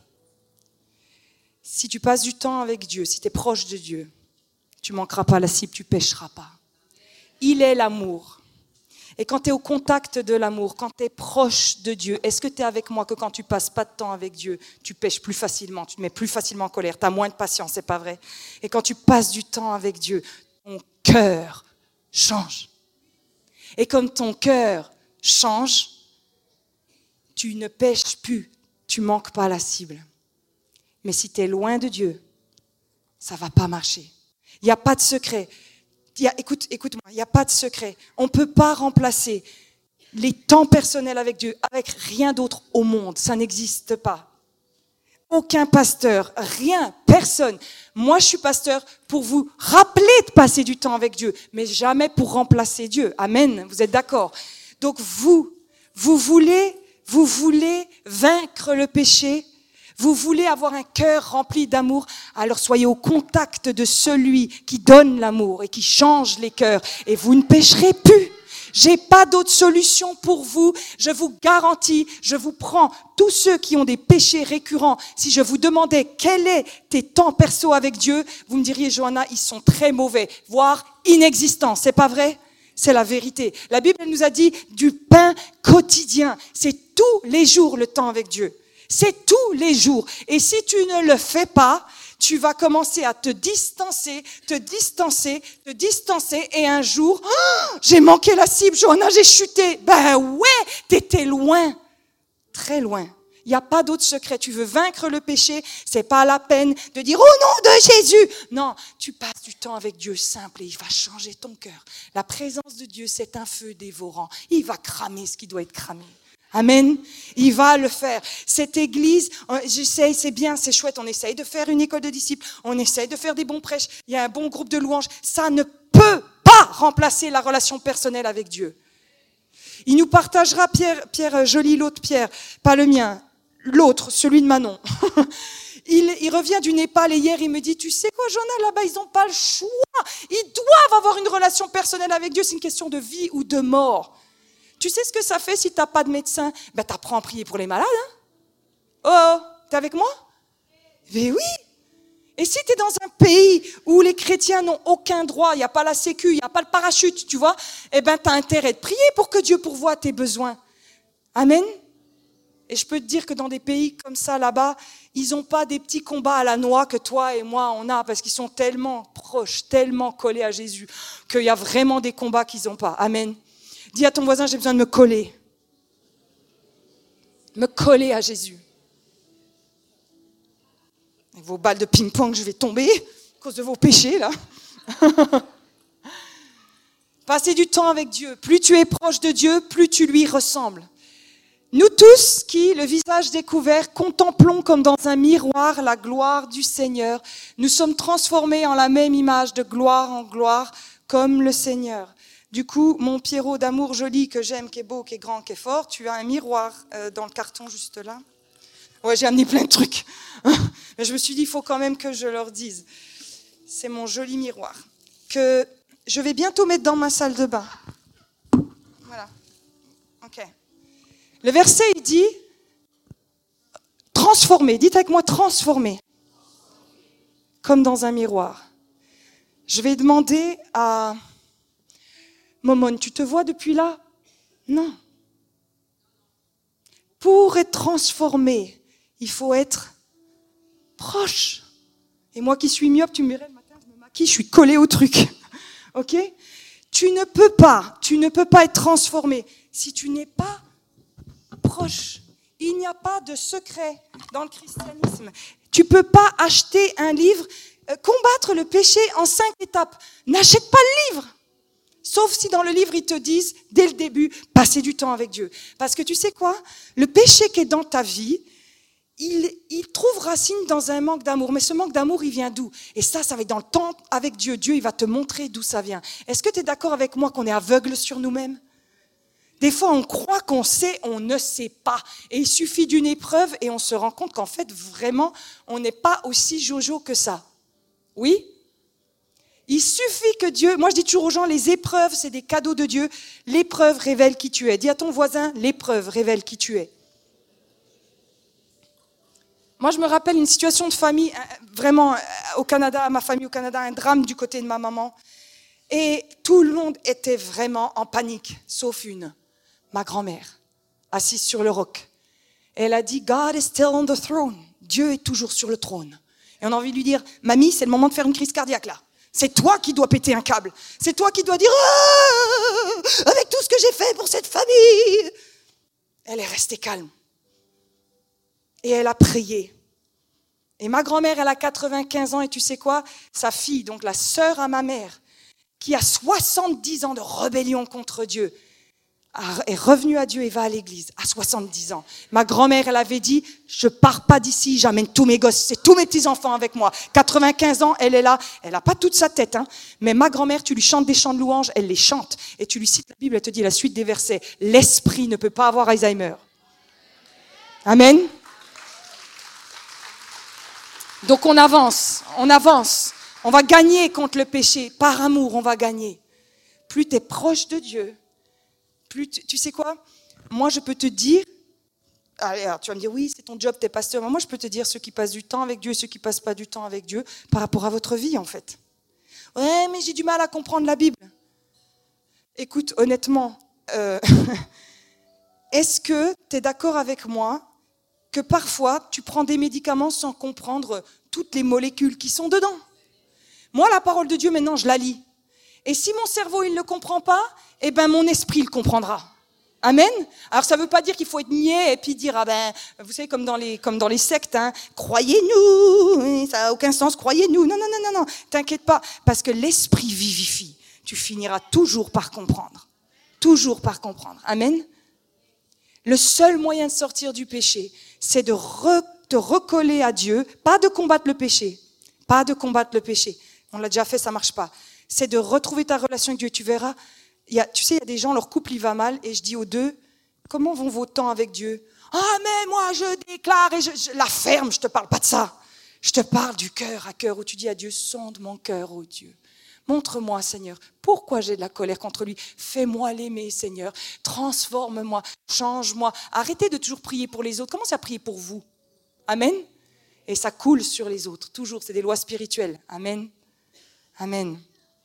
Si tu passes du temps avec Dieu, si tu es proche de Dieu, tu ne manqueras pas la cible, tu ne pécheras pas. Il est l'amour. Et quand tu es au contact de l'amour, quand tu es proche de Dieu, est-ce que tu es avec moi que quand tu passes pas de temps avec Dieu, tu pêches plus facilement, tu te mets plus facilement en colère, tu as moins de patience, c'est pas vrai? Et quand tu passes du temps avec Dieu, ton cœur change. Et comme ton cœur change, tu ne pêches plus, tu manques pas la cible. Mais si tu es loin de Dieu, ça va pas marcher. Il n'y a pas de secret. Il y a, écoute, écoute-moi, il n'y a pas de secret. On ne peut pas remplacer les temps personnels avec Dieu avec rien d'autre au monde. Ça n'existe pas. Aucun pasteur, rien, personne. Moi, je suis pasteur pour vous rappeler de passer du temps avec Dieu, mais jamais pour remplacer Dieu. Amen. Vous êtes d'accord? Donc vous, vous voulez, vous voulez vaincre le péché? Vous voulez avoir un cœur rempli d'amour, alors soyez au contact de celui qui donne l'amour et qui change les cœurs et vous ne pécherez plus. J'ai pas d'autre solution pour vous. Je vous garantis, je vous prends tous ceux qui ont des péchés récurrents. Si je vous demandais quel est tes temps perso avec Dieu, vous me diriez, Johanna, ils sont très mauvais, voire inexistants. C'est pas vrai? C'est la vérité. La Bible nous a dit du pain quotidien. C'est tous les jours le temps avec Dieu. C'est tous les jours. Et si tu ne le fais pas, tu vas commencer à te distancer, te distancer, te distancer, et un jour, oh, j'ai manqué la cible, Johanna, j'ai chuté. Ben ouais, t'étais loin, très loin. Il n'y a pas d'autre secret. Tu veux vaincre le péché, c'est pas la peine de dire « Au nom de Jésus !» Non, tu passes du temps avec Dieu simple et il va changer ton cœur. La présence de Dieu, c'est un feu dévorant. Il va cramer ce qui doit être cramé. Amen. Il va le faire. Cette église, j'essaye, c'est bien, c'est chouette. On essaye de faire une école de disciples. On essaye de faire des bons prêches. Il y a un bon groupe de louanges. Ça ne peut pas remplacer la relation personnelle avec Dieu. Il nous partagera, Pierre, Pierre Joly, l'autre Pierre, pas le mien, l'autre, celui de Manon. il, il revient du Népal et hier, il me dit, tu sais quoi, Johanna, là-bas, ils n'ont pas le choix. Ils doivent avoir une relation personnelle avec Dieu. C'est une question de vie ou de mort. Tu sais ce que ça fait si tu n'as pas de médecin? Ben, tu apprends à prier pour les malades. Hein? Oh, t'es avec moi? Mais oui. Et si tu es dans un pays où les chrétiens n'ont aucun droit, il n'y a pas la sécu, il n'y a pas le parachute, tu vois, eh ben, tu as intérêt de prier pour que Dieu pourvoie tes besoins. Amen. Et je peux te dire que dans des pays comme ça, là-bas, ils n'ont pas des petits combats à la noix que toi et moi, on a, parce qu'ils sont tellement proches, tellement collés à Jésus, qu'il y a vraiment des combats qu'ils n'ont pas. Amen. Dis à ton voisin, j'ai besoin de me coller. Me coller à Jésus. Avec vos balles de ping-pong, je vais tomber à cause de vos péchés, là. Passer du temps avec Dieu. Plus tu es proche de Dieu, plus tu lui ressembles. Nous tous qui, le visage découvert, contemplons comme dans un miroir la gloire du Seigneur, nous sommes transformés en la même image de gloire en gloire comme le Seigneur. Du coup, mon Pierrot d'amour joli que j'aime, qui est beau, qui est grand, qui est fort, tu as un miroir euh, dans le carton juste là. Ouais, j'ai amené plein de trucs. Mais je me suis dit, il faut quand même que je leur dise. C'est mon joli miroir que je vais bientôt mettre dans ma salle de bain. Voilà. Ok. Le verset, il dit, transformer. Dites avec moi, transformer. Comme dans un miroir. Je vais demander à Momone, tu te vois depuis là? Non. Pour être transformé, il faut être proche. Et moi qui suis myope, tu me verrais le matin, je me maquille, je suis collée au truc. Ok? Tu ne peux pas, tu ne peux pas être transformé si tu n'es pas proche. Il n'y a pas de secret dans le christianisme. Tu peux pas acheter un livre, euh, combattre le péché en cinq étapes. N'achète pas le livre. Sauf si dans le livre, ils te disent, dès le début, passez du temps avec Dieu. Parce que tu sais quoi? Le péché qui est dans ta vie, il, il trouve racine dans un manque d'amour. Mais ce manque d'amour, il vient d'où? Et ça, ça va être dans le temps avec Dieu. Dieu, il va te montrer d'où ça vient. Est-ce que tu es d'accord avec moi qu'on est aveugle sur nous-mêmes? Des fois, on croit qu'on sait, on ne sait pas. Et il suffit d'une épreuve et on se rend compte qu'en fait, vraiment, on n'est pas aussi jojo que ça. Oui? Il suffit que Dieu, moi je dis toujours aux gens, les épreuves, c'est des cadeaux de Dieu. L'épreuve révèle qui tu es. Dis à ton voisin, l'épreuve révèle qui tu es. Moi je me rappelle une situation de famille, vraiment au Canada, ma famille au Canada, un drame du côté de ma maman. Et tout le monde était vraiment en panique, sauf une, ma grand-mère, assise sur le roc. Et elle a dit, God is still on the throne. Dieu est toujours sur le trône. Et on a envie de lui dire, mamie, c'est le moment de faire une crise cardiaque là. C'est toi qui dois péter un câble. C'est toi qui dois dire ah, avec tout ce que j'ai fait pour cette famille. Elle est restée calme. Et elle a prié. Et ma grand-mère, elle a quatre-vingt-quinze ans. Et tu sais quoi? Sa fille, donc la sœur à ma mère, qui a soixante-dix ans de rébellion contre Dieu, est revenue à Dieu et va à l'église à soixante-dix ans. Ma grand-mère, elle avait dit, je pars pas d'ici, j'amène tous mes gosses, c'est tous mes petits-enfants avec moi. quatre-vingt-quinze ans, elle est là, elle a pas toute sa tête, hein. Mais ma grand-mère, tu lui chantes des chants de louange, elle les chante. Et tu lui cites la Bible, elle te dit la suite des versets. L'esprit ne peut pas avoir Alzheimer. Amen. Donc on avance, on avance. On va gagner contre le péché. Par amour, on va gagner. Plus tu es proche de Dieu, plus tu, tu sais quoi? Moi, je peux te dire, allez, alors, tu vas me dire, oui, c'est ton job, t'es pasteur. Mais moi, je peux te dire ceux qui passent du temps avec Dieu et ceux qui passent pas du temps avec Dieu par rapport à votre vie, en fait. Ouais, mais j'ai du mal à comprendre la Bible. Écoute, honnêtement, euh, est-ce que tu es d'accord avec moi que parfois, tu prends des médicaments sans comprendre toutes les molécules qui sont dedans. Moi, la parole de Dieu, maintenant, je la lis. Et si mon cerveau, il ne le comprend pas, eh ben, mon esprit le comprendra. Amen. Alors, ça ne veut pas dire qu'il faut être niais et puis dire, ah ben, vous savez, comme dans les, comme dans les sectes, hein, croyez-nous, ça n'a aucun sens, croyez-nous. Non, non, non, non, non, t'inquiète pas, parce que l'esprit vivifie. Tu finiras toujours par comprendre. Toujours par comprendre. Amen. Le seul moyen de sortir du péché, c'est de re, te recoller à Dieu, pas de combattre le péché, pas de combattre le péché. On l'a déjà fait, ça marche pas. C'est de retrouver ta relation avec Dieu. Tu verras, il y a, tu sais, il y a des gens, leur couple, il va mal, et je dis aux deux, comment vont vos temps avec Dieu? Ah, mais moi, je déclare, et je, je la ferme, je te parle pas de ça. Je te parle du cœur à cœur, où tu dis à Dieu, sonde mon cœur, ô Dieu. Montre-moi, Seigneur, pourquoi j'ai de la colère contre lui. Fais-moi l'aimer, Seigneur. Transforme-moi, change-moi. Arrêtez de toujours prier pour les autres. Commencez à prier pour vous. Amen. Et ça coule sur les autres. Toujours, c'est des lois spirituelles. Amen. Amen.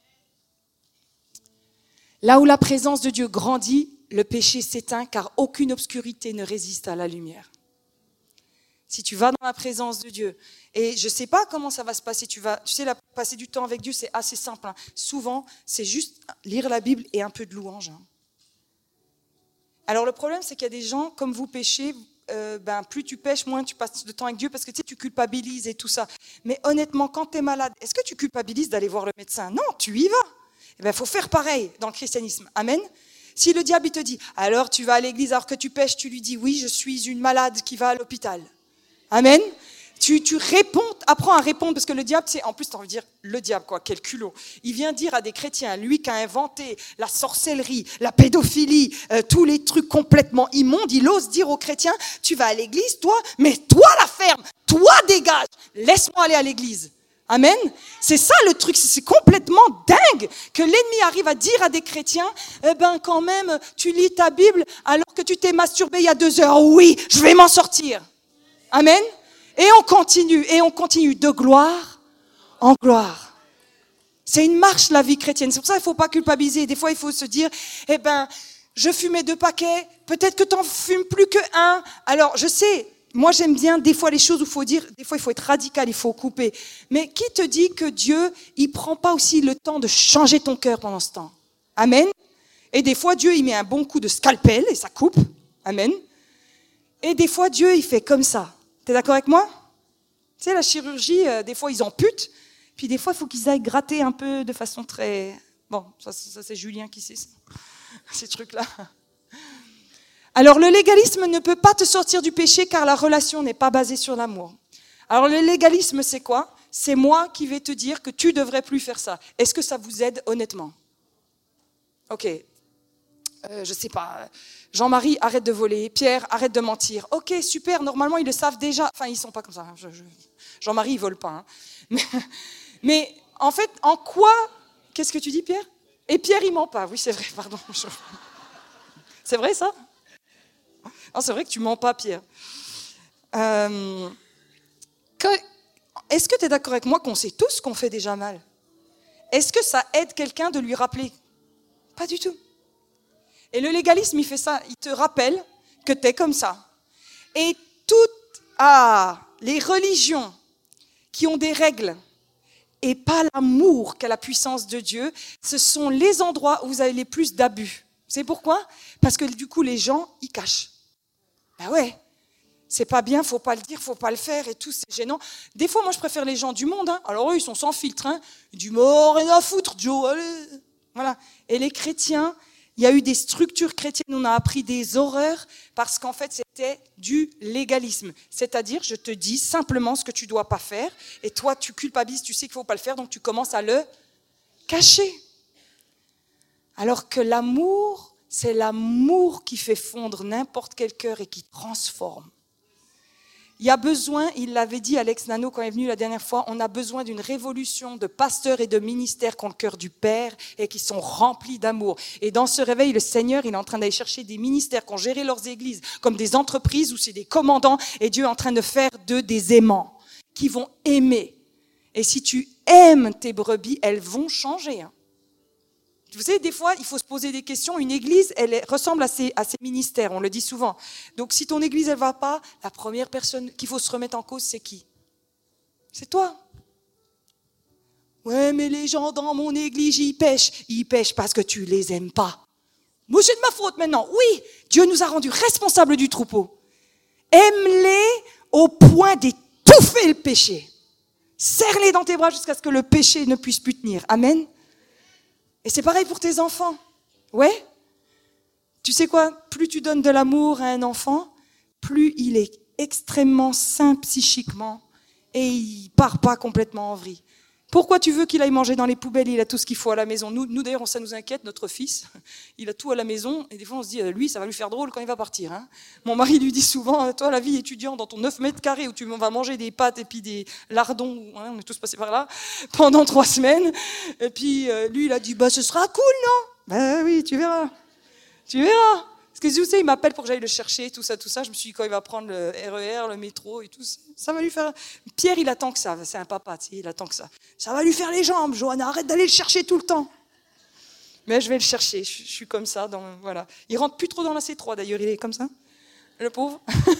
Là où la présence de Dieu grandit, le péché s'éteint, car aucune obscurité ne résiste à la lumière. Si tu vas dans la présence de Dieu, et je ne sais pas comment ça va se passer, tu vas, tu sais, la, passer du temps avec Dieu, c'est assez simple. Hein. Souvent, c'est juste lire la Bible et un peu de louange. Hein. Alors le problème, c'est qu'il y a des gens, comme vous péchez, euh, ben, plus tu pêches, moins tu passes de temps avec Dieu, parce que tu sais, tu culpabilises et tout ça. Mais honnêtement, quand tu es malade, est-ce que tu culpabilises d'aller voir le médecin? Non, tu y vas. Il ben, faut faire pareil dans le christianisme. Amen. Si le diable il te dit, alors tu vas à l'église alors que tu pêches, tu lui dis, oui, je suis une malade qui va à l'hôpital. Amen. Tu, tu réponds, apprends à répondre, parce que le diable, c'est en plus, tu as envie de dire, le diable, quoi, quel culot. Il vient dire à des chrétiens, lui qui a inventé la sorcellerie, la pédophilie, euh, tous les trucs complètement immondes, il ose dire aux chrétiens, tu vas à l'église, toi, mais toi la ferme, toi dégage, laisse-moi aller à l'église. Amen. C'est ça le truc, c'est complètement dingue que l'ennemi arrive à dire à des chrétiens, eh ben quand même, tu lis ta Bible alors que tu t'es masturbé il y a deux heures. Oui, je vais m'en sortir. Amen. Et on continue, et on continue de gloire en gloire. C'est une marche, la vie chrétienne. C'est pour ça qu'il ne faut pas culpabiliser. Des fois, il faut se dire, eh ben, je fumais deux paquets, peut-être que tu n'en fumes plus que un. Alors, je sais, moi, j'aime bien des fois les choses où il faut dire, des fois, il faut être radical, il faut couper. Mais qui te dit que Dieu, il ne prend pas aussi le temps de changer ton cœur pendant ce temps? Amen. Et des fois, Dieu, il met un bon coup de scalpel et ça coupe. Amen. Et des fois, Dieu, il fait comme ça. T'es d'accord avec moi? Tu sais, la chirurgie, euh, des fois, ils amputent. Puis des fois, il faut qu'ils aillent gratter un peu de façon très... Bon, ça, ça c'est Julien qui sait ça, ces trucs-là. Alors, le légalisme ne peut pas te sortir du péché car la relation n'est pas basée sur l'amour. Alors, le légalisme, c'est quoi? C'est moi qui vais te dire que tu ne devrais plus faire ça. Est-ce que ça vous aide honnêtement? Ok. Euh, je sais pas, Jean-Marie, arrête de voler, Pierre, arrête de mentir. Ok, super, normalement, ils le savent déjà. Enfin, ils sont pas comme ça. Je, je... Jean-Marie, il vole pas. Hein. Mais, mais en fait, en quoi... Qu'est-ce que tu dis, Pierre? Et Pierre, il ment pas. Oui, c'est vrai, pardon. Je... C'est vrai, ça? Non, c'est vrai que tu mens pas, Pierre. Euh... Que... Est-ce que tu es d'accord avec moi qu'on sait tous qu'on fait déjà mal? Est-ce que ça aide quelqu'un de lui rappeler? Pas du tout. Et le légalisme, il fait ça, il te rappelle que tu es comme ça. Et toutes ah, les religions qui ont des règles et pas l'amour qu'a la puissance de Dieu, ce sont les endroits où vous avez les plus d'abus. Vous savez pourquoi? Parce que du coup, les gens, ils cachent. Ben ouais, c'est pas bien, faut pas le dire, faut pas le faire et tout, c'est gênant. Des fois, moi, je préfère les gens du monde. Hein. Alors eux, ils sont sans filtre. Hein. Du mort, rien à foutre, Joe, allez. Voilà. Et les chrétiens... Il y a eu des structures chrétiennes où on a appris des horreurs parce qu'en fait, c'était du légalisme. C'est-à-dire, je te dis simplement ce que tu ne dois pas faire et toi, tu culpabilises, tu sais qu'il ne faut pas le faire, donc tu commences à le cacher. Alors que l'amour, c'est l'amour qui fait fondre n'importe quel cœur et qui transforme. Il y a besoin, il l'avait dit Alex Nano quand il est venu la dernière fois, on a besoin d'une révolution de pasteurs et de ministères qui ont le cœur du Père et qui sont remplis d'amour. Et dans ce réveil, le Seigneur, il est en train d'aller chercher des ministères qui ont géré leurs églises comme des entreprises où c'est des commandants et Dieu est en train de faire d'eux des aimants qui vont aimer. Et si tu aimes tes brebis, elles vont changer. Vous savez, des fois, il faut se poser des questions. Une église, elle est- ressemble à ses, à ses ministères, on le dit souvent. Donc, si ton église, elle va pas, la première personne qu'il faut se remettre en cause, c'est qui? C'est toi. Ouais, mais les gens dans mon église, ils pêchent. Ils pêchent parce que tu les aimes pas. Moi, c'est de ma faute maintenant. Oui, Dieu nous a rendus responsables du troupeau. Aime-les au point d'étouffer le péché. Serre-les dans tes bras jusqu'à ce que le péché ne puisse plus tenir. Amen. Et c'est pareil pour tes enfants. Ouais. Tu sais quoi? Plus tu donnes de l'amour à un enfant, plus il est extrêmement sain psychiquement et il part pas complètement en vrille. Pourquoi tu veux qu'il aille manger dans les poubelles? Il a tout ce qu'il faut à la maison. Nous, nous d'ailleurs, ça nous inquiète, notre fils. Il a tout à la maison. Et des fois, on se dit, lui, ça va lui faire drôle quand il va partir. Hein. Mon mari lui dit souvent, toi, la vie étudiante, dans ton neuf mètres carrés, où tu vas manger des pâtes et puis des lardons, hein, on est tous passés par là, pendant trois semaines. Et puis, euh, lui, il a dit, bah, ce sera cool, non? Ben oui, tu verras. Tu verras. Parce que vous savez, il m'appelle pour que j'aille le chercher, tout ça, tout ça. Je me suis dit, quand il va prendre le R E R, le métro et tout, ça va lui faire... Pierre, il attend que ça. C'est un papa, tu sais, il attend que ça. Ça va lui faire les jambes, Johanna, arrête d'aller le chercher tout le temps. Mais je vais le chercher, je, je suis comme ça. Dans, voilà. Il rentre plus trop dans la C trois, d'ailleurs, il est comme ça, le pauvre.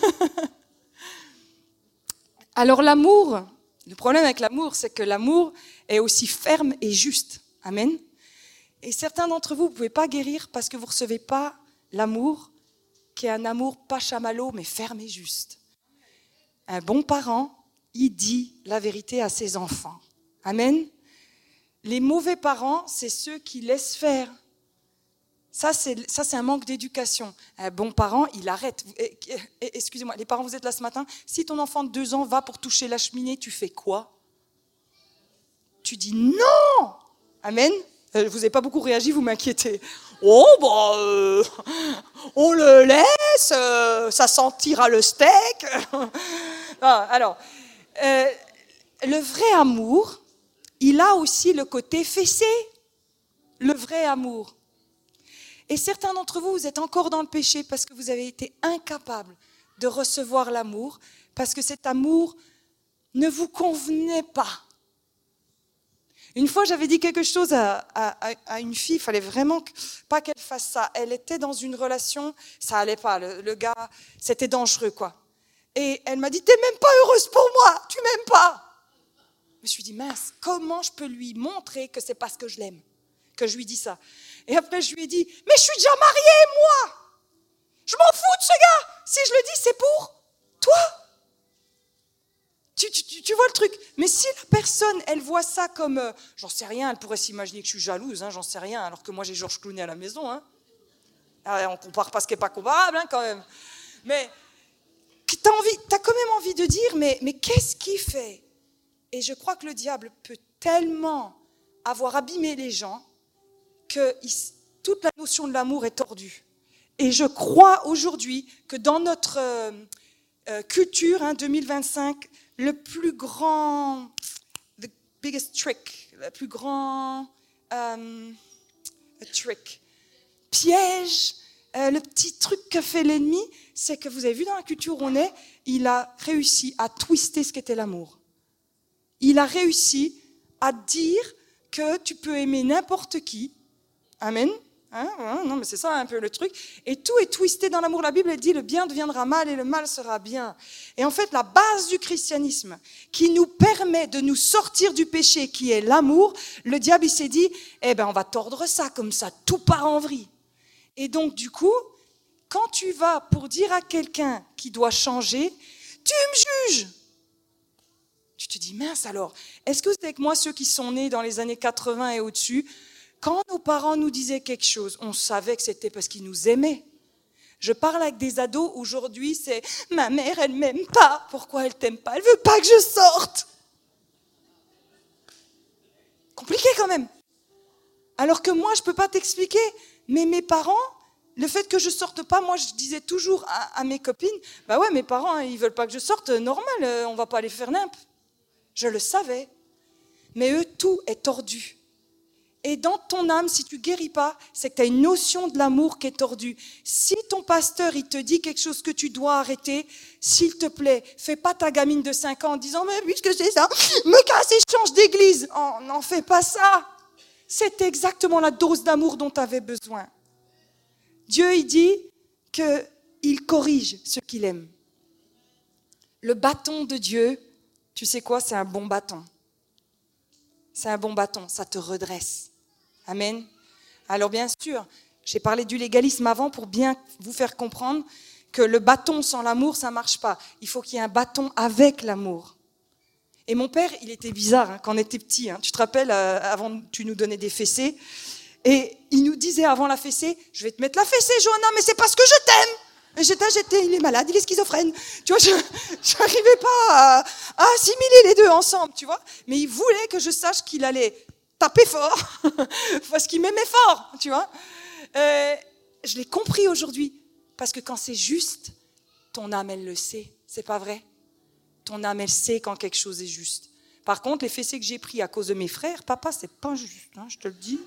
Alors l'amour, le problème avec l'amour, c'est que l'amour est aussi ferme et juste. Amen. Et certains d'entre vous, vous ne pouvez pas guérir parce que vous ne recevez pas l'amour, qui est un amour pas chamallow, mais ferme et juste. Un bon parent, il dit la vérité à ses enfants. Amen. Les mauvais parents, c'est ceux qui laissent faire. Ça, c'est, ça, c'est un manque d'éducation. Un bon parent, il arrête. Excusez-moi, les parents, vous êtes là ce matin. Si ton enfant de deux ans va pour toucher la cheminée, tu fais quoi? Tu dis non. Amen. Vous n'avez pas beaucoup réagi, vous m'inquiétez. Oh, bah, euh, on le laisse, euh, ça sentira le steak. Ah, alors, euh, le vrai amour, il a aussi le côté fessé, le vrai amour. Et certains d'entre vous, vous êtes encore dans le péché parce que vous avez été incapables de recevoir l'amour, parce que cet amour ne vous convenait pas. Une fois, j'avais dit quelque chose à, à, à une fille, il fallait vraiment pas qu'elle fasse ça. Elle était dans une relation, ça allait pas, le, le gars, c'était dangereux, quoi. Et elle m'a dit, t'es même pas heureuse pour moi, tu m'aimes pas. Je me suis dit, mince, comment je peux lui montrer que c'est parce que je l'aime, que je lui dis ça. Et après, je lui ai dit, mais je suis déjà mariée, moi. Je m'en fous de ce gars. Si je le dis, c'est pour toi. Tu, tu, tu vois le truc. Mais si la personne, elle voit ça comme, euh, j'en sais rien, elle pourrait s'imaginer que je suis jalouse, hein, j'en sais rien, alors que moi j'ai Georges Clooney à la maison. Hein. Ah, on compare pas ce qui n'est pas comparable, hein, quand même. Mais tu as envie, t'as quand même envie de dire, mais, mais qu'est-ce qui fait? Et je crois que le diable peut tellement avoir abîmé les gens que il, toute la notion de l'amour est tordue. Et je crois aujourd'hui que dans notre euh, euh, culture, hein, deux mille vingt-cinq, le plus grand, the biggest trick, le plus grand um, trick, piège, euh, le petit truc que fait l'ennemi, c'est que vous avez vu dans la culture où on est, il a réussi à twister ce qu'était l'amour. Il a réussi à dire que tu peux aimer n'importe qui. Amen. Hein, hein, non, mais c'est ça un peu le truc. Et tout est twisté dans l'amour. La Bible elle dit le bien deviendra mal et le mal sera bien. Et en fait, la base du christianisme qui nous permet de nous sortir du péché, qui est l'amour, le diable il s'est dit, eh ben on va tordre ça comme ça, tout part en vrille. Et donc du coup, quand tu vas pour dire à quelqu'un qui doit changer, tu me juges. Tu te dis mince alors. Est-ce que vous êtes avec moi ceux qui sont nés dans les années quatre-vingts et au-dessus? Quand nos parents nous disaient quelque chose, on savait que c'était parce qu'ils nous aimaient. Je parle avec des ados, aujourd'hui, c'est « ma mère, elle m'aime pas. Pourquoi elle t'aime pas? Elle veut pas que je sorte. » Compliqué quand même. Alors que moi, je peux pas t'expliquer. Mais mes parents, le fait que je sorte pas, moi, je disais toujours à, à mes copines, « bah ouais, mes parents, ils veulent pas que je sorte, normal, on va pas aller faire nimp. » Je le savais. Mais eux, tout est tordu. Et dans ton âme, si tu guéris pas, c'est que tu as une notion de l'amour qui est tordue. Si ton pasteur, il te dit quelque chose que tu dois arrêter, s'il te plaît, fais pas ta gamine de cinq ans en disant « mais puisque c'est ça, me casse et change d'église. » Oh, n'en fais pas ça. C'est exactement la dose d'amour dont tu avais besoin. Dieu, il dit qu'il corrige ceux qu'il aime. Le bâton de Dieu, tu sais quoi, c'est un bon bâton. C'est un bon bâton, ça te redresse. Amen. Alors bien sûr, j'ai parlé du légalisme avant pour bien vous faire comprendre que le bâton sans l'amour, ça ne marche pas. Il faut qu'il y ait un bâton avec l'amour. Et mon père, il était bizarre hein, quand on était petit. Hein. Tu te rappelles, euh, avant, tu nous donnais des fessées. Et il nous disait avant la fessée, je vais te mettre la fessée, Johanna, mais c'est parce que je t'aime. Et j'étais, j'étais, il est malade, il est schizophrène. Tu vois, je n'arrivais pas à, à assimiler les deux ensemble, tu vois. Mais il voulait que je sache qu'il allait taper fort, parce qu'il m'aimait fort, tu vois. Euh, je l'ai compris aujourd'hui, parce que quand c'est juste, ton âme, elle le sait. C'est pas vrai? Ton âme, elle sait quand quelque chose est juste. Par contre, les fessées que j'ai pris à cause de mes frères, papa, c'est pas juste, hein, je te le dis.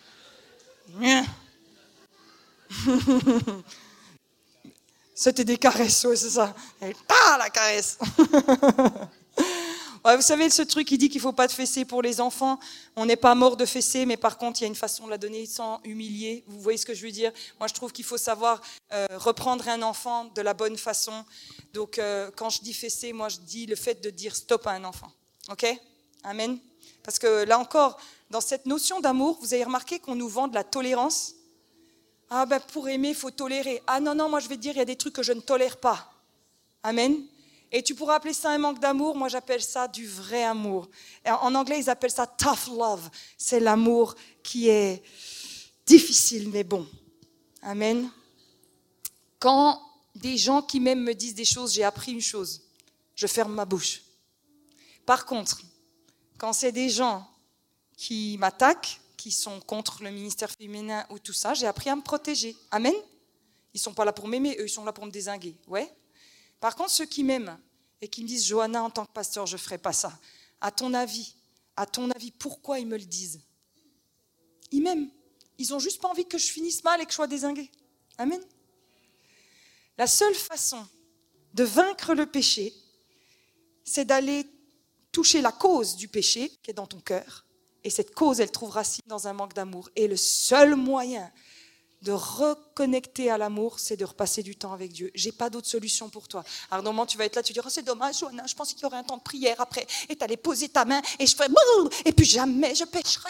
C'était des caresses, ouais, c'est ça. Et ah, la caresse. Ouais, vous savez, ce truc qui dit qu'il ne faut pas de fessées pour les enfants, on n'est pas mort de fessées, mais par contre, il y a une façon de la donner sans humilier. Vous voyez ce que je veux dire? Moi, je trouve qu'il faut savoir euh, reprendre un enfant de la bonne façon. Donc, euh, quand je dis fessées, moi, je dis le fait de dire stop à un enfant. OK? Amen? Parce que là encore, dans cette notion d'amour, vous avez remarqué qu'on nous vend de la tolérance. Ah ben, pour aimer, il faut tolérer. Ah non, non, moi, je vais te dire, il y a des trucs que je ne tolère pas. Amen? Et tu pourrais appeler ça un manque d'amour, moi j'appelle ça du vrai amour. Et en anglais, ils appellent ça tough love. C'est l'amour qui est difficile, mais bon. Amen. Quand des gens qui m'aiment me disent des choses, j'ai appris une chose. Je ferme ma bouche. Par contre, quand c'est des gens qui m'attaquent, qui sont contre le ministère féminin ou tout ça, j'ai appris à me protéger. Amen. Ils ne sont pas là pour m'aimer, eux, ils sont là pour me dézinguer. Ouais. Par contre, ceux qui m'aiment et qui me disent « Johanna, en tant que pasteur, je ne ferai pas ça », à ton avis, à ton avis, pourquoi ils me le disent? Ils m'aiment. Ils n'ont juste pas envie que je finisse mal et que je sois dézinguée. Amen. La seule façon de vaincre le péché, c'est d'aller toucher la cause du péché qui est dans ton cœur. Et cette cause, elle trouve racine dans un manque d'amour. Et le seul moyen de reconnecter à l'amour, c'est de repasser du temps avec Dieu. J'ai pas d'autre solution pour toi. Alors normalement, tu vas être là, tu dis, oh, c'est dommage, Johanna, je pensais qu'il y aurait un temps de prière après, et tu allais poser ta main, et je ferais, et puis jamais je pécherai.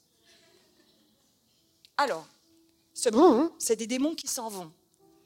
Alors, ce c'est des démons qui s'en vont.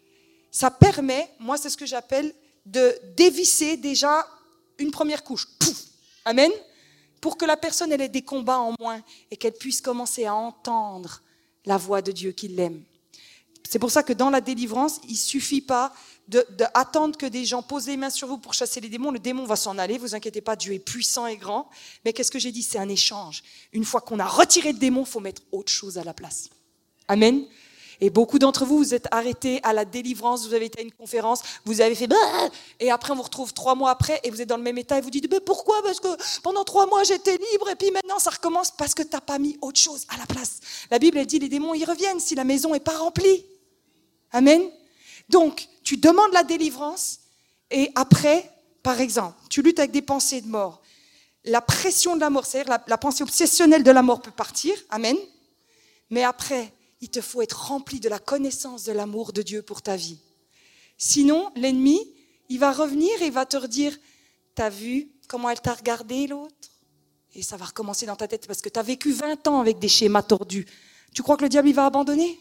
Ça permet, moi c'est ce que j'appelle, de dévisser déjà une première couche. Pouf. Amen. Pour que la personne elle ait des combats en moins, et qu'elle puisse commencer à entendre la voix de Dieu qui l'aime. C'est pour ça que dans la délivrance, il ne suffit pas d'attendre que des gens posent les mains sur vous pour chasser les démons. Le démon va s'en aller, vous inquiétez pas, Dieu est puissant et grand. Mais qu'est-ce que j'ai dit? C'est un échange. Une fois qu'on a retiré le démon, il faut mettre autre chose à la place. Amen. Et beaucoup d'entre vous, vous êtes arrêtés à la délivrance, vous avez été à une conférence, vous avez fait bah, et après on vous retrouve trois mois après et vous êtes dans le même état et vous dites bah, pourquoi? Parce que pendant trois mois j'étais libre et puis maintenant ça recommence parce que tu n'as pas mis autre chose à la place. La Bible elle dit les démons ils reviennent si la maison n'est pas remplie. Amen. Donc tu demandes la délivrance et après, par exemple, tu luttes avec des pensées de mort. La pression de la mort, c'est-à-dire la, la pensée obsessionnelle de la mort peut partir. Amen. Mais après, il te faut être rempli de la connaissance de l'amour de Dieu pour ta vie. Sinon, l'ennemi, il va revenir et il va te redire, t'as vu comment elle t'a regardé l'autre? Et ça va recommencer dans ta tête parce que t'as vécu vingt ans avec des schémas tordus. Tu crois que le diable, il va abandonner?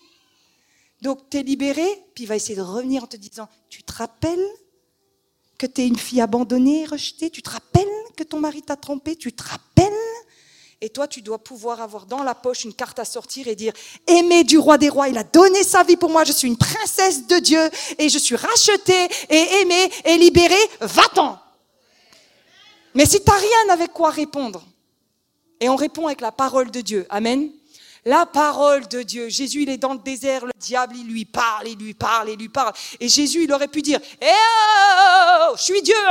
Donc, t'es libéré, puis il va essayer de revenir en te disant, tu te rappelles que t'es une fille abandonnée, rejetée? Tu te rappelles que ton mari t'a trompé? Tu te rappelles? Et toi, tu dois pouvoir avoir dans la poche une carte à sortir et dire « Aimé du roi des rois, il a donné sa vie pour moi, je suis une princesse de Dieu et je suis rachetée et aimée et libérée, va-t'en » Mais si tu n'as rien avec quoi répondre, et on répond avec la parole de Dieu, amen. La parole de Dieu, Jésus il est dans le désert, le diable il lui parle, il lui parle, il lui parle. Et Jésus il aurait pu dire « Eh oh, je suis Dieu hein !»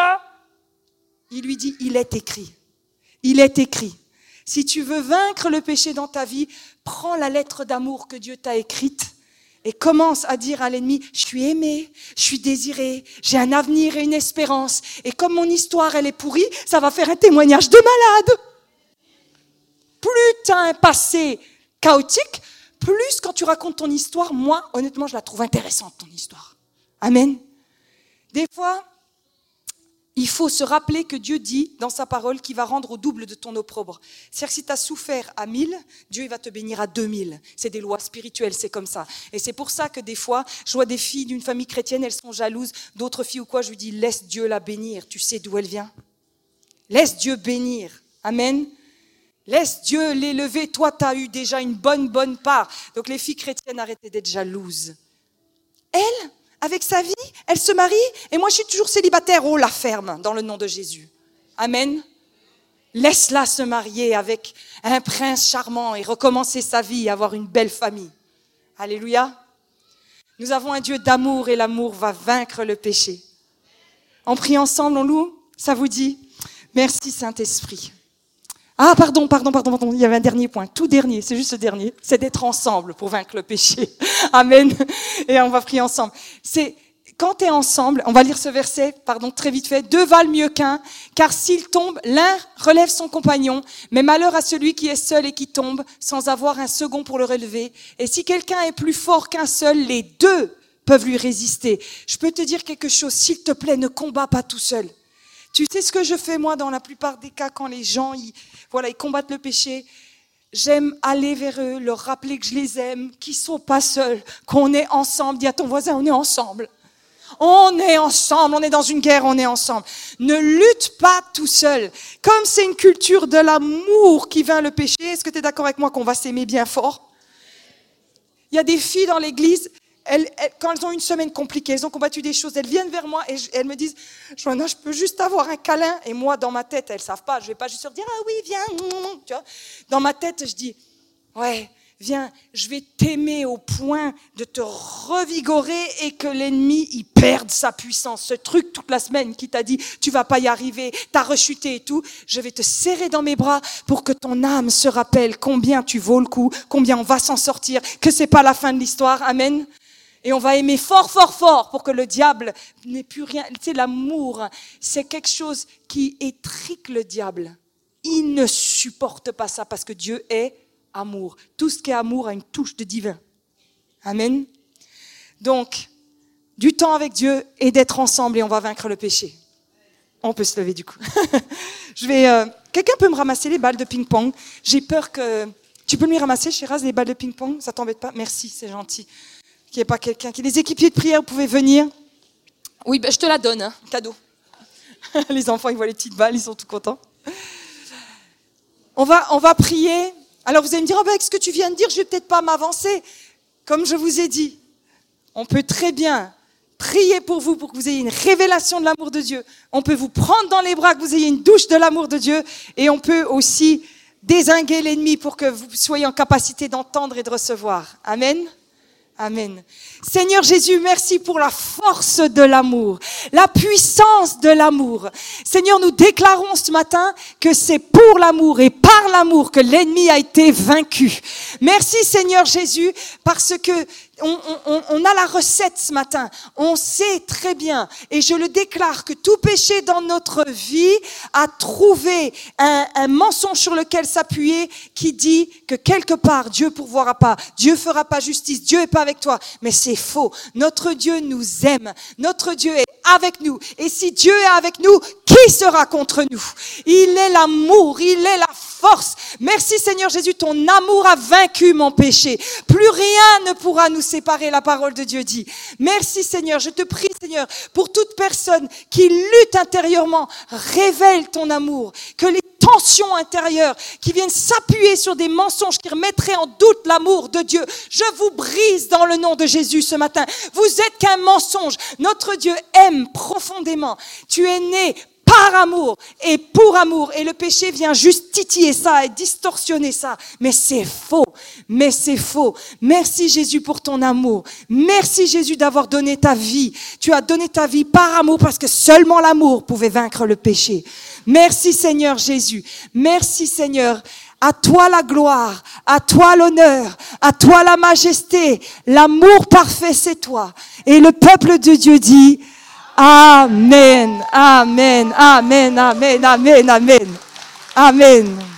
Il lui dit « Il est écrit, il est écrit. » Si tu veux vaincre le péché dans ta vie, prends la lettre d'amour que Dieu t'a écrite et commence à dire à l'ennemi, je suis aimé, je suis désiré, j'ai un avenir et une espérance. Et comme mon histoire, elle est pourrie, ça va faire un témoignage de malade. Plus tu as un passé chaotique, plus quand tu racontes ton histoire, moi, honnêtement, je la trouve intéressante, ton histoire. Amen. Des fois, il faut se rappeler que Dieu dit dans sa parole qu'il va rendre au double de ton opprobre. C'est-à-dire que si tu as souffert à mille, Dieu il va te bénir à deux mille. C'est des lois spirituelles, c'est comme ça. Et c'est pour ça que des fois, je vois des filles d'une famille chrétienne, elles sont jalouses, d'autres filles ou quoi, je lui dis, laisse Dieu la bénir. Tu sais d'où elle vient? Laisse Dieu bénir. Amen. Laisse Dieu l'élever. Toi, tu as eu déjà une bonne, bonne part. Donc les filles chrétiennes, arrêtez d'être jalouses. Elle, avec sa vie, elle se marie et moi je suis toujours célibataire. Oh, la ferme, dans le nom de Jésus. Amen. Laisse-la se marier avec un prince charmant et recommencer sa vie, avoir une belle famille. Alléluia. Nous avons un Dieu d'amour et l'amour va vaincre le péché. On prie ensemble, on loue. Ça vous dit? Merci Saint-Esprit. Ah, pardon, pardon, pardon, pardon, il y avait un dernier point, tout dernier, c'est juste ce dernier, c'est d'être ensemble pour vaincre le péché. Amen. Et on va prier ensemble. C'est, quand tu es ensemble, on va lire ce verset, pardon, très vite fait, deux valent mieux qu'un, car s'il tombe, l'un relève son compagnon, mais malheur à celui qui est seul et qui tombe, sans avoir un second pour le relever. Et si quelqu'un est plus fort qu'un seul, les deux peuvent lui résister. Je peux te dire quelque chose, s'il te plaît, ne combats pas tout seul. Tu sais ce que je fais moi dans la plupart des cas quand les gens ils, voilà, ils combattent le péché? J'aime aller vers eux, leur rappeler que je les aime, qu'ils ne sont pas seuls, qu'on est ensemble. Dis à ton voisin, on est ensemble. On est ensemble, on est dans une guerre, on est ensemble. Ne lutte pas tout seul. Comme c'est une culture de l'amour qui vainc le péché, est-ce que tu es d'accord avec moi qu'on va s'aimer bien fort? Il y a des filles dans l'église... Elles, elles, quand elles ont une semaine compliquée, elles ont combattu des choses, elles viennent vers moi et je, elles me disent « Joanna, je peux juste avoir un câlin ?» Et moi, dans ma tête, elles ne savent pas, je ne vais pas juste leur dire « Ah oui, viens !» Tu vois. Dans ma tête, je dis « Ouais, viens, je vais t'aimer au point de te revigorer et que l'ennemi, il perde sa puissance. Ce truc toute la semaine qui t'a dit « Tu ne vas pas y arriver, tu as rechuté et tout. » Je vais te serrer dans mes bras pour que ton âme se rappelle combien tu vaux le coup, combien on va s'en sortir, que ce n'est pas la fin de l'histoire. Amen. Et on va aimer fort, fort, fort pour que le diable n'ait plus rien. Tu sais, l'amour, c'est quelque chose qui étrique le diable. Il ne supporte pas ça parce que Dieu est amour. Tout ce qui est amour a une touche de divin. Amen. Donc, du temps avec Dieu et d'être ensemble et on va vaincre le péché. On peut se lever du coup. Je vais. Euh, quelqu'un peut me ramasser les balles de ping-pong? J'ai peur que. Tu peux me les ramasser, Chéraz, les balles de ping-pong? Ça t'embête pas? Merci, c'est gentil. Qu'il n'y ait pas quelqu'un qui... Les équipiers de prière, vous pouvez venir. Oui, ben, je te la donne, hein, cadeau. Les enfants, ils voient les petites balles, ils sont tout contents. On va, on va prier. Alors, vous allez me dire, oh, ben, avec ce que tu viens de dire, je ne vais peut-être pas m'avancer. Comme je vous ai dit, on peut très bien prier pour vous, pour que vous ayez une révélation de l'amour de Dieu. On peut vous prendre dans les bras, que vous ayez une douche de l'amour de Dieu. Et on peut aussi dézinguer l'ennemi pour que vous soyez en capacité d'entendre et de recevoir. Amen. Amen. Seigneur Jésus, merci pour la force de l'amour, la puissance de l'amour. Seigneur, nous déclarons ce matin que c'est pour l'amour et par l'amour que l'ennemi a été vaincu. Merci Seigneur Jésus, parce que on, on, on a la recette ce matin. On sait très bien, et je le déclare, que tout péché dans notre vie a trouvé un, un mensonge sur lequel s'appuyer qui dit que quelque part Dieu pourvoira pas, Dieu fera pas justice, Dieu est pas avec toi. Mais c'est faux. Notre Dieu nous aime. Notre Dieu est avec nous. Et si Dieu est avec nous, qui sera contre nous? Il est l'amour, il est la force. Merci Seigneur Jésus, ton amour a vaincu mon péché. Plus rien ne pourra nous séparer, la parole de Dieu dit. Merci Seigneur, je te prie Seigneur, pour toute personne qui lutte intérieurement, révèle ton amour. Que les tensions intérieures qui viennent s'appuyer sur des mensonges qui remettraient en doute l'amour de Dieu, je vous brise dans le nom de Jésus ce matin. Vous êtes qu'un mensonge. Notre Dieu aime profondément. Tu es né par amour et pour amour. Et le péché vient juste titiller ça et distorsionner ça. Mais c'est faux. Mais c'est faux. Merci Jésus pour ton amour. Merci Jésus d'avoir donné ta vie. Tu as donné ta vie par amour parce que seulement l'amour pouvait vaincre le péché. Merci Seigneur Jésus. Merci Seigneur. À toi la gloire, à toi l'honneur, à toi la majesté. L'amour parfait, c'est toi. Et le peuple de Dieu dit Amen, Amen, Amen, Amen, Amen, Amen, Amen.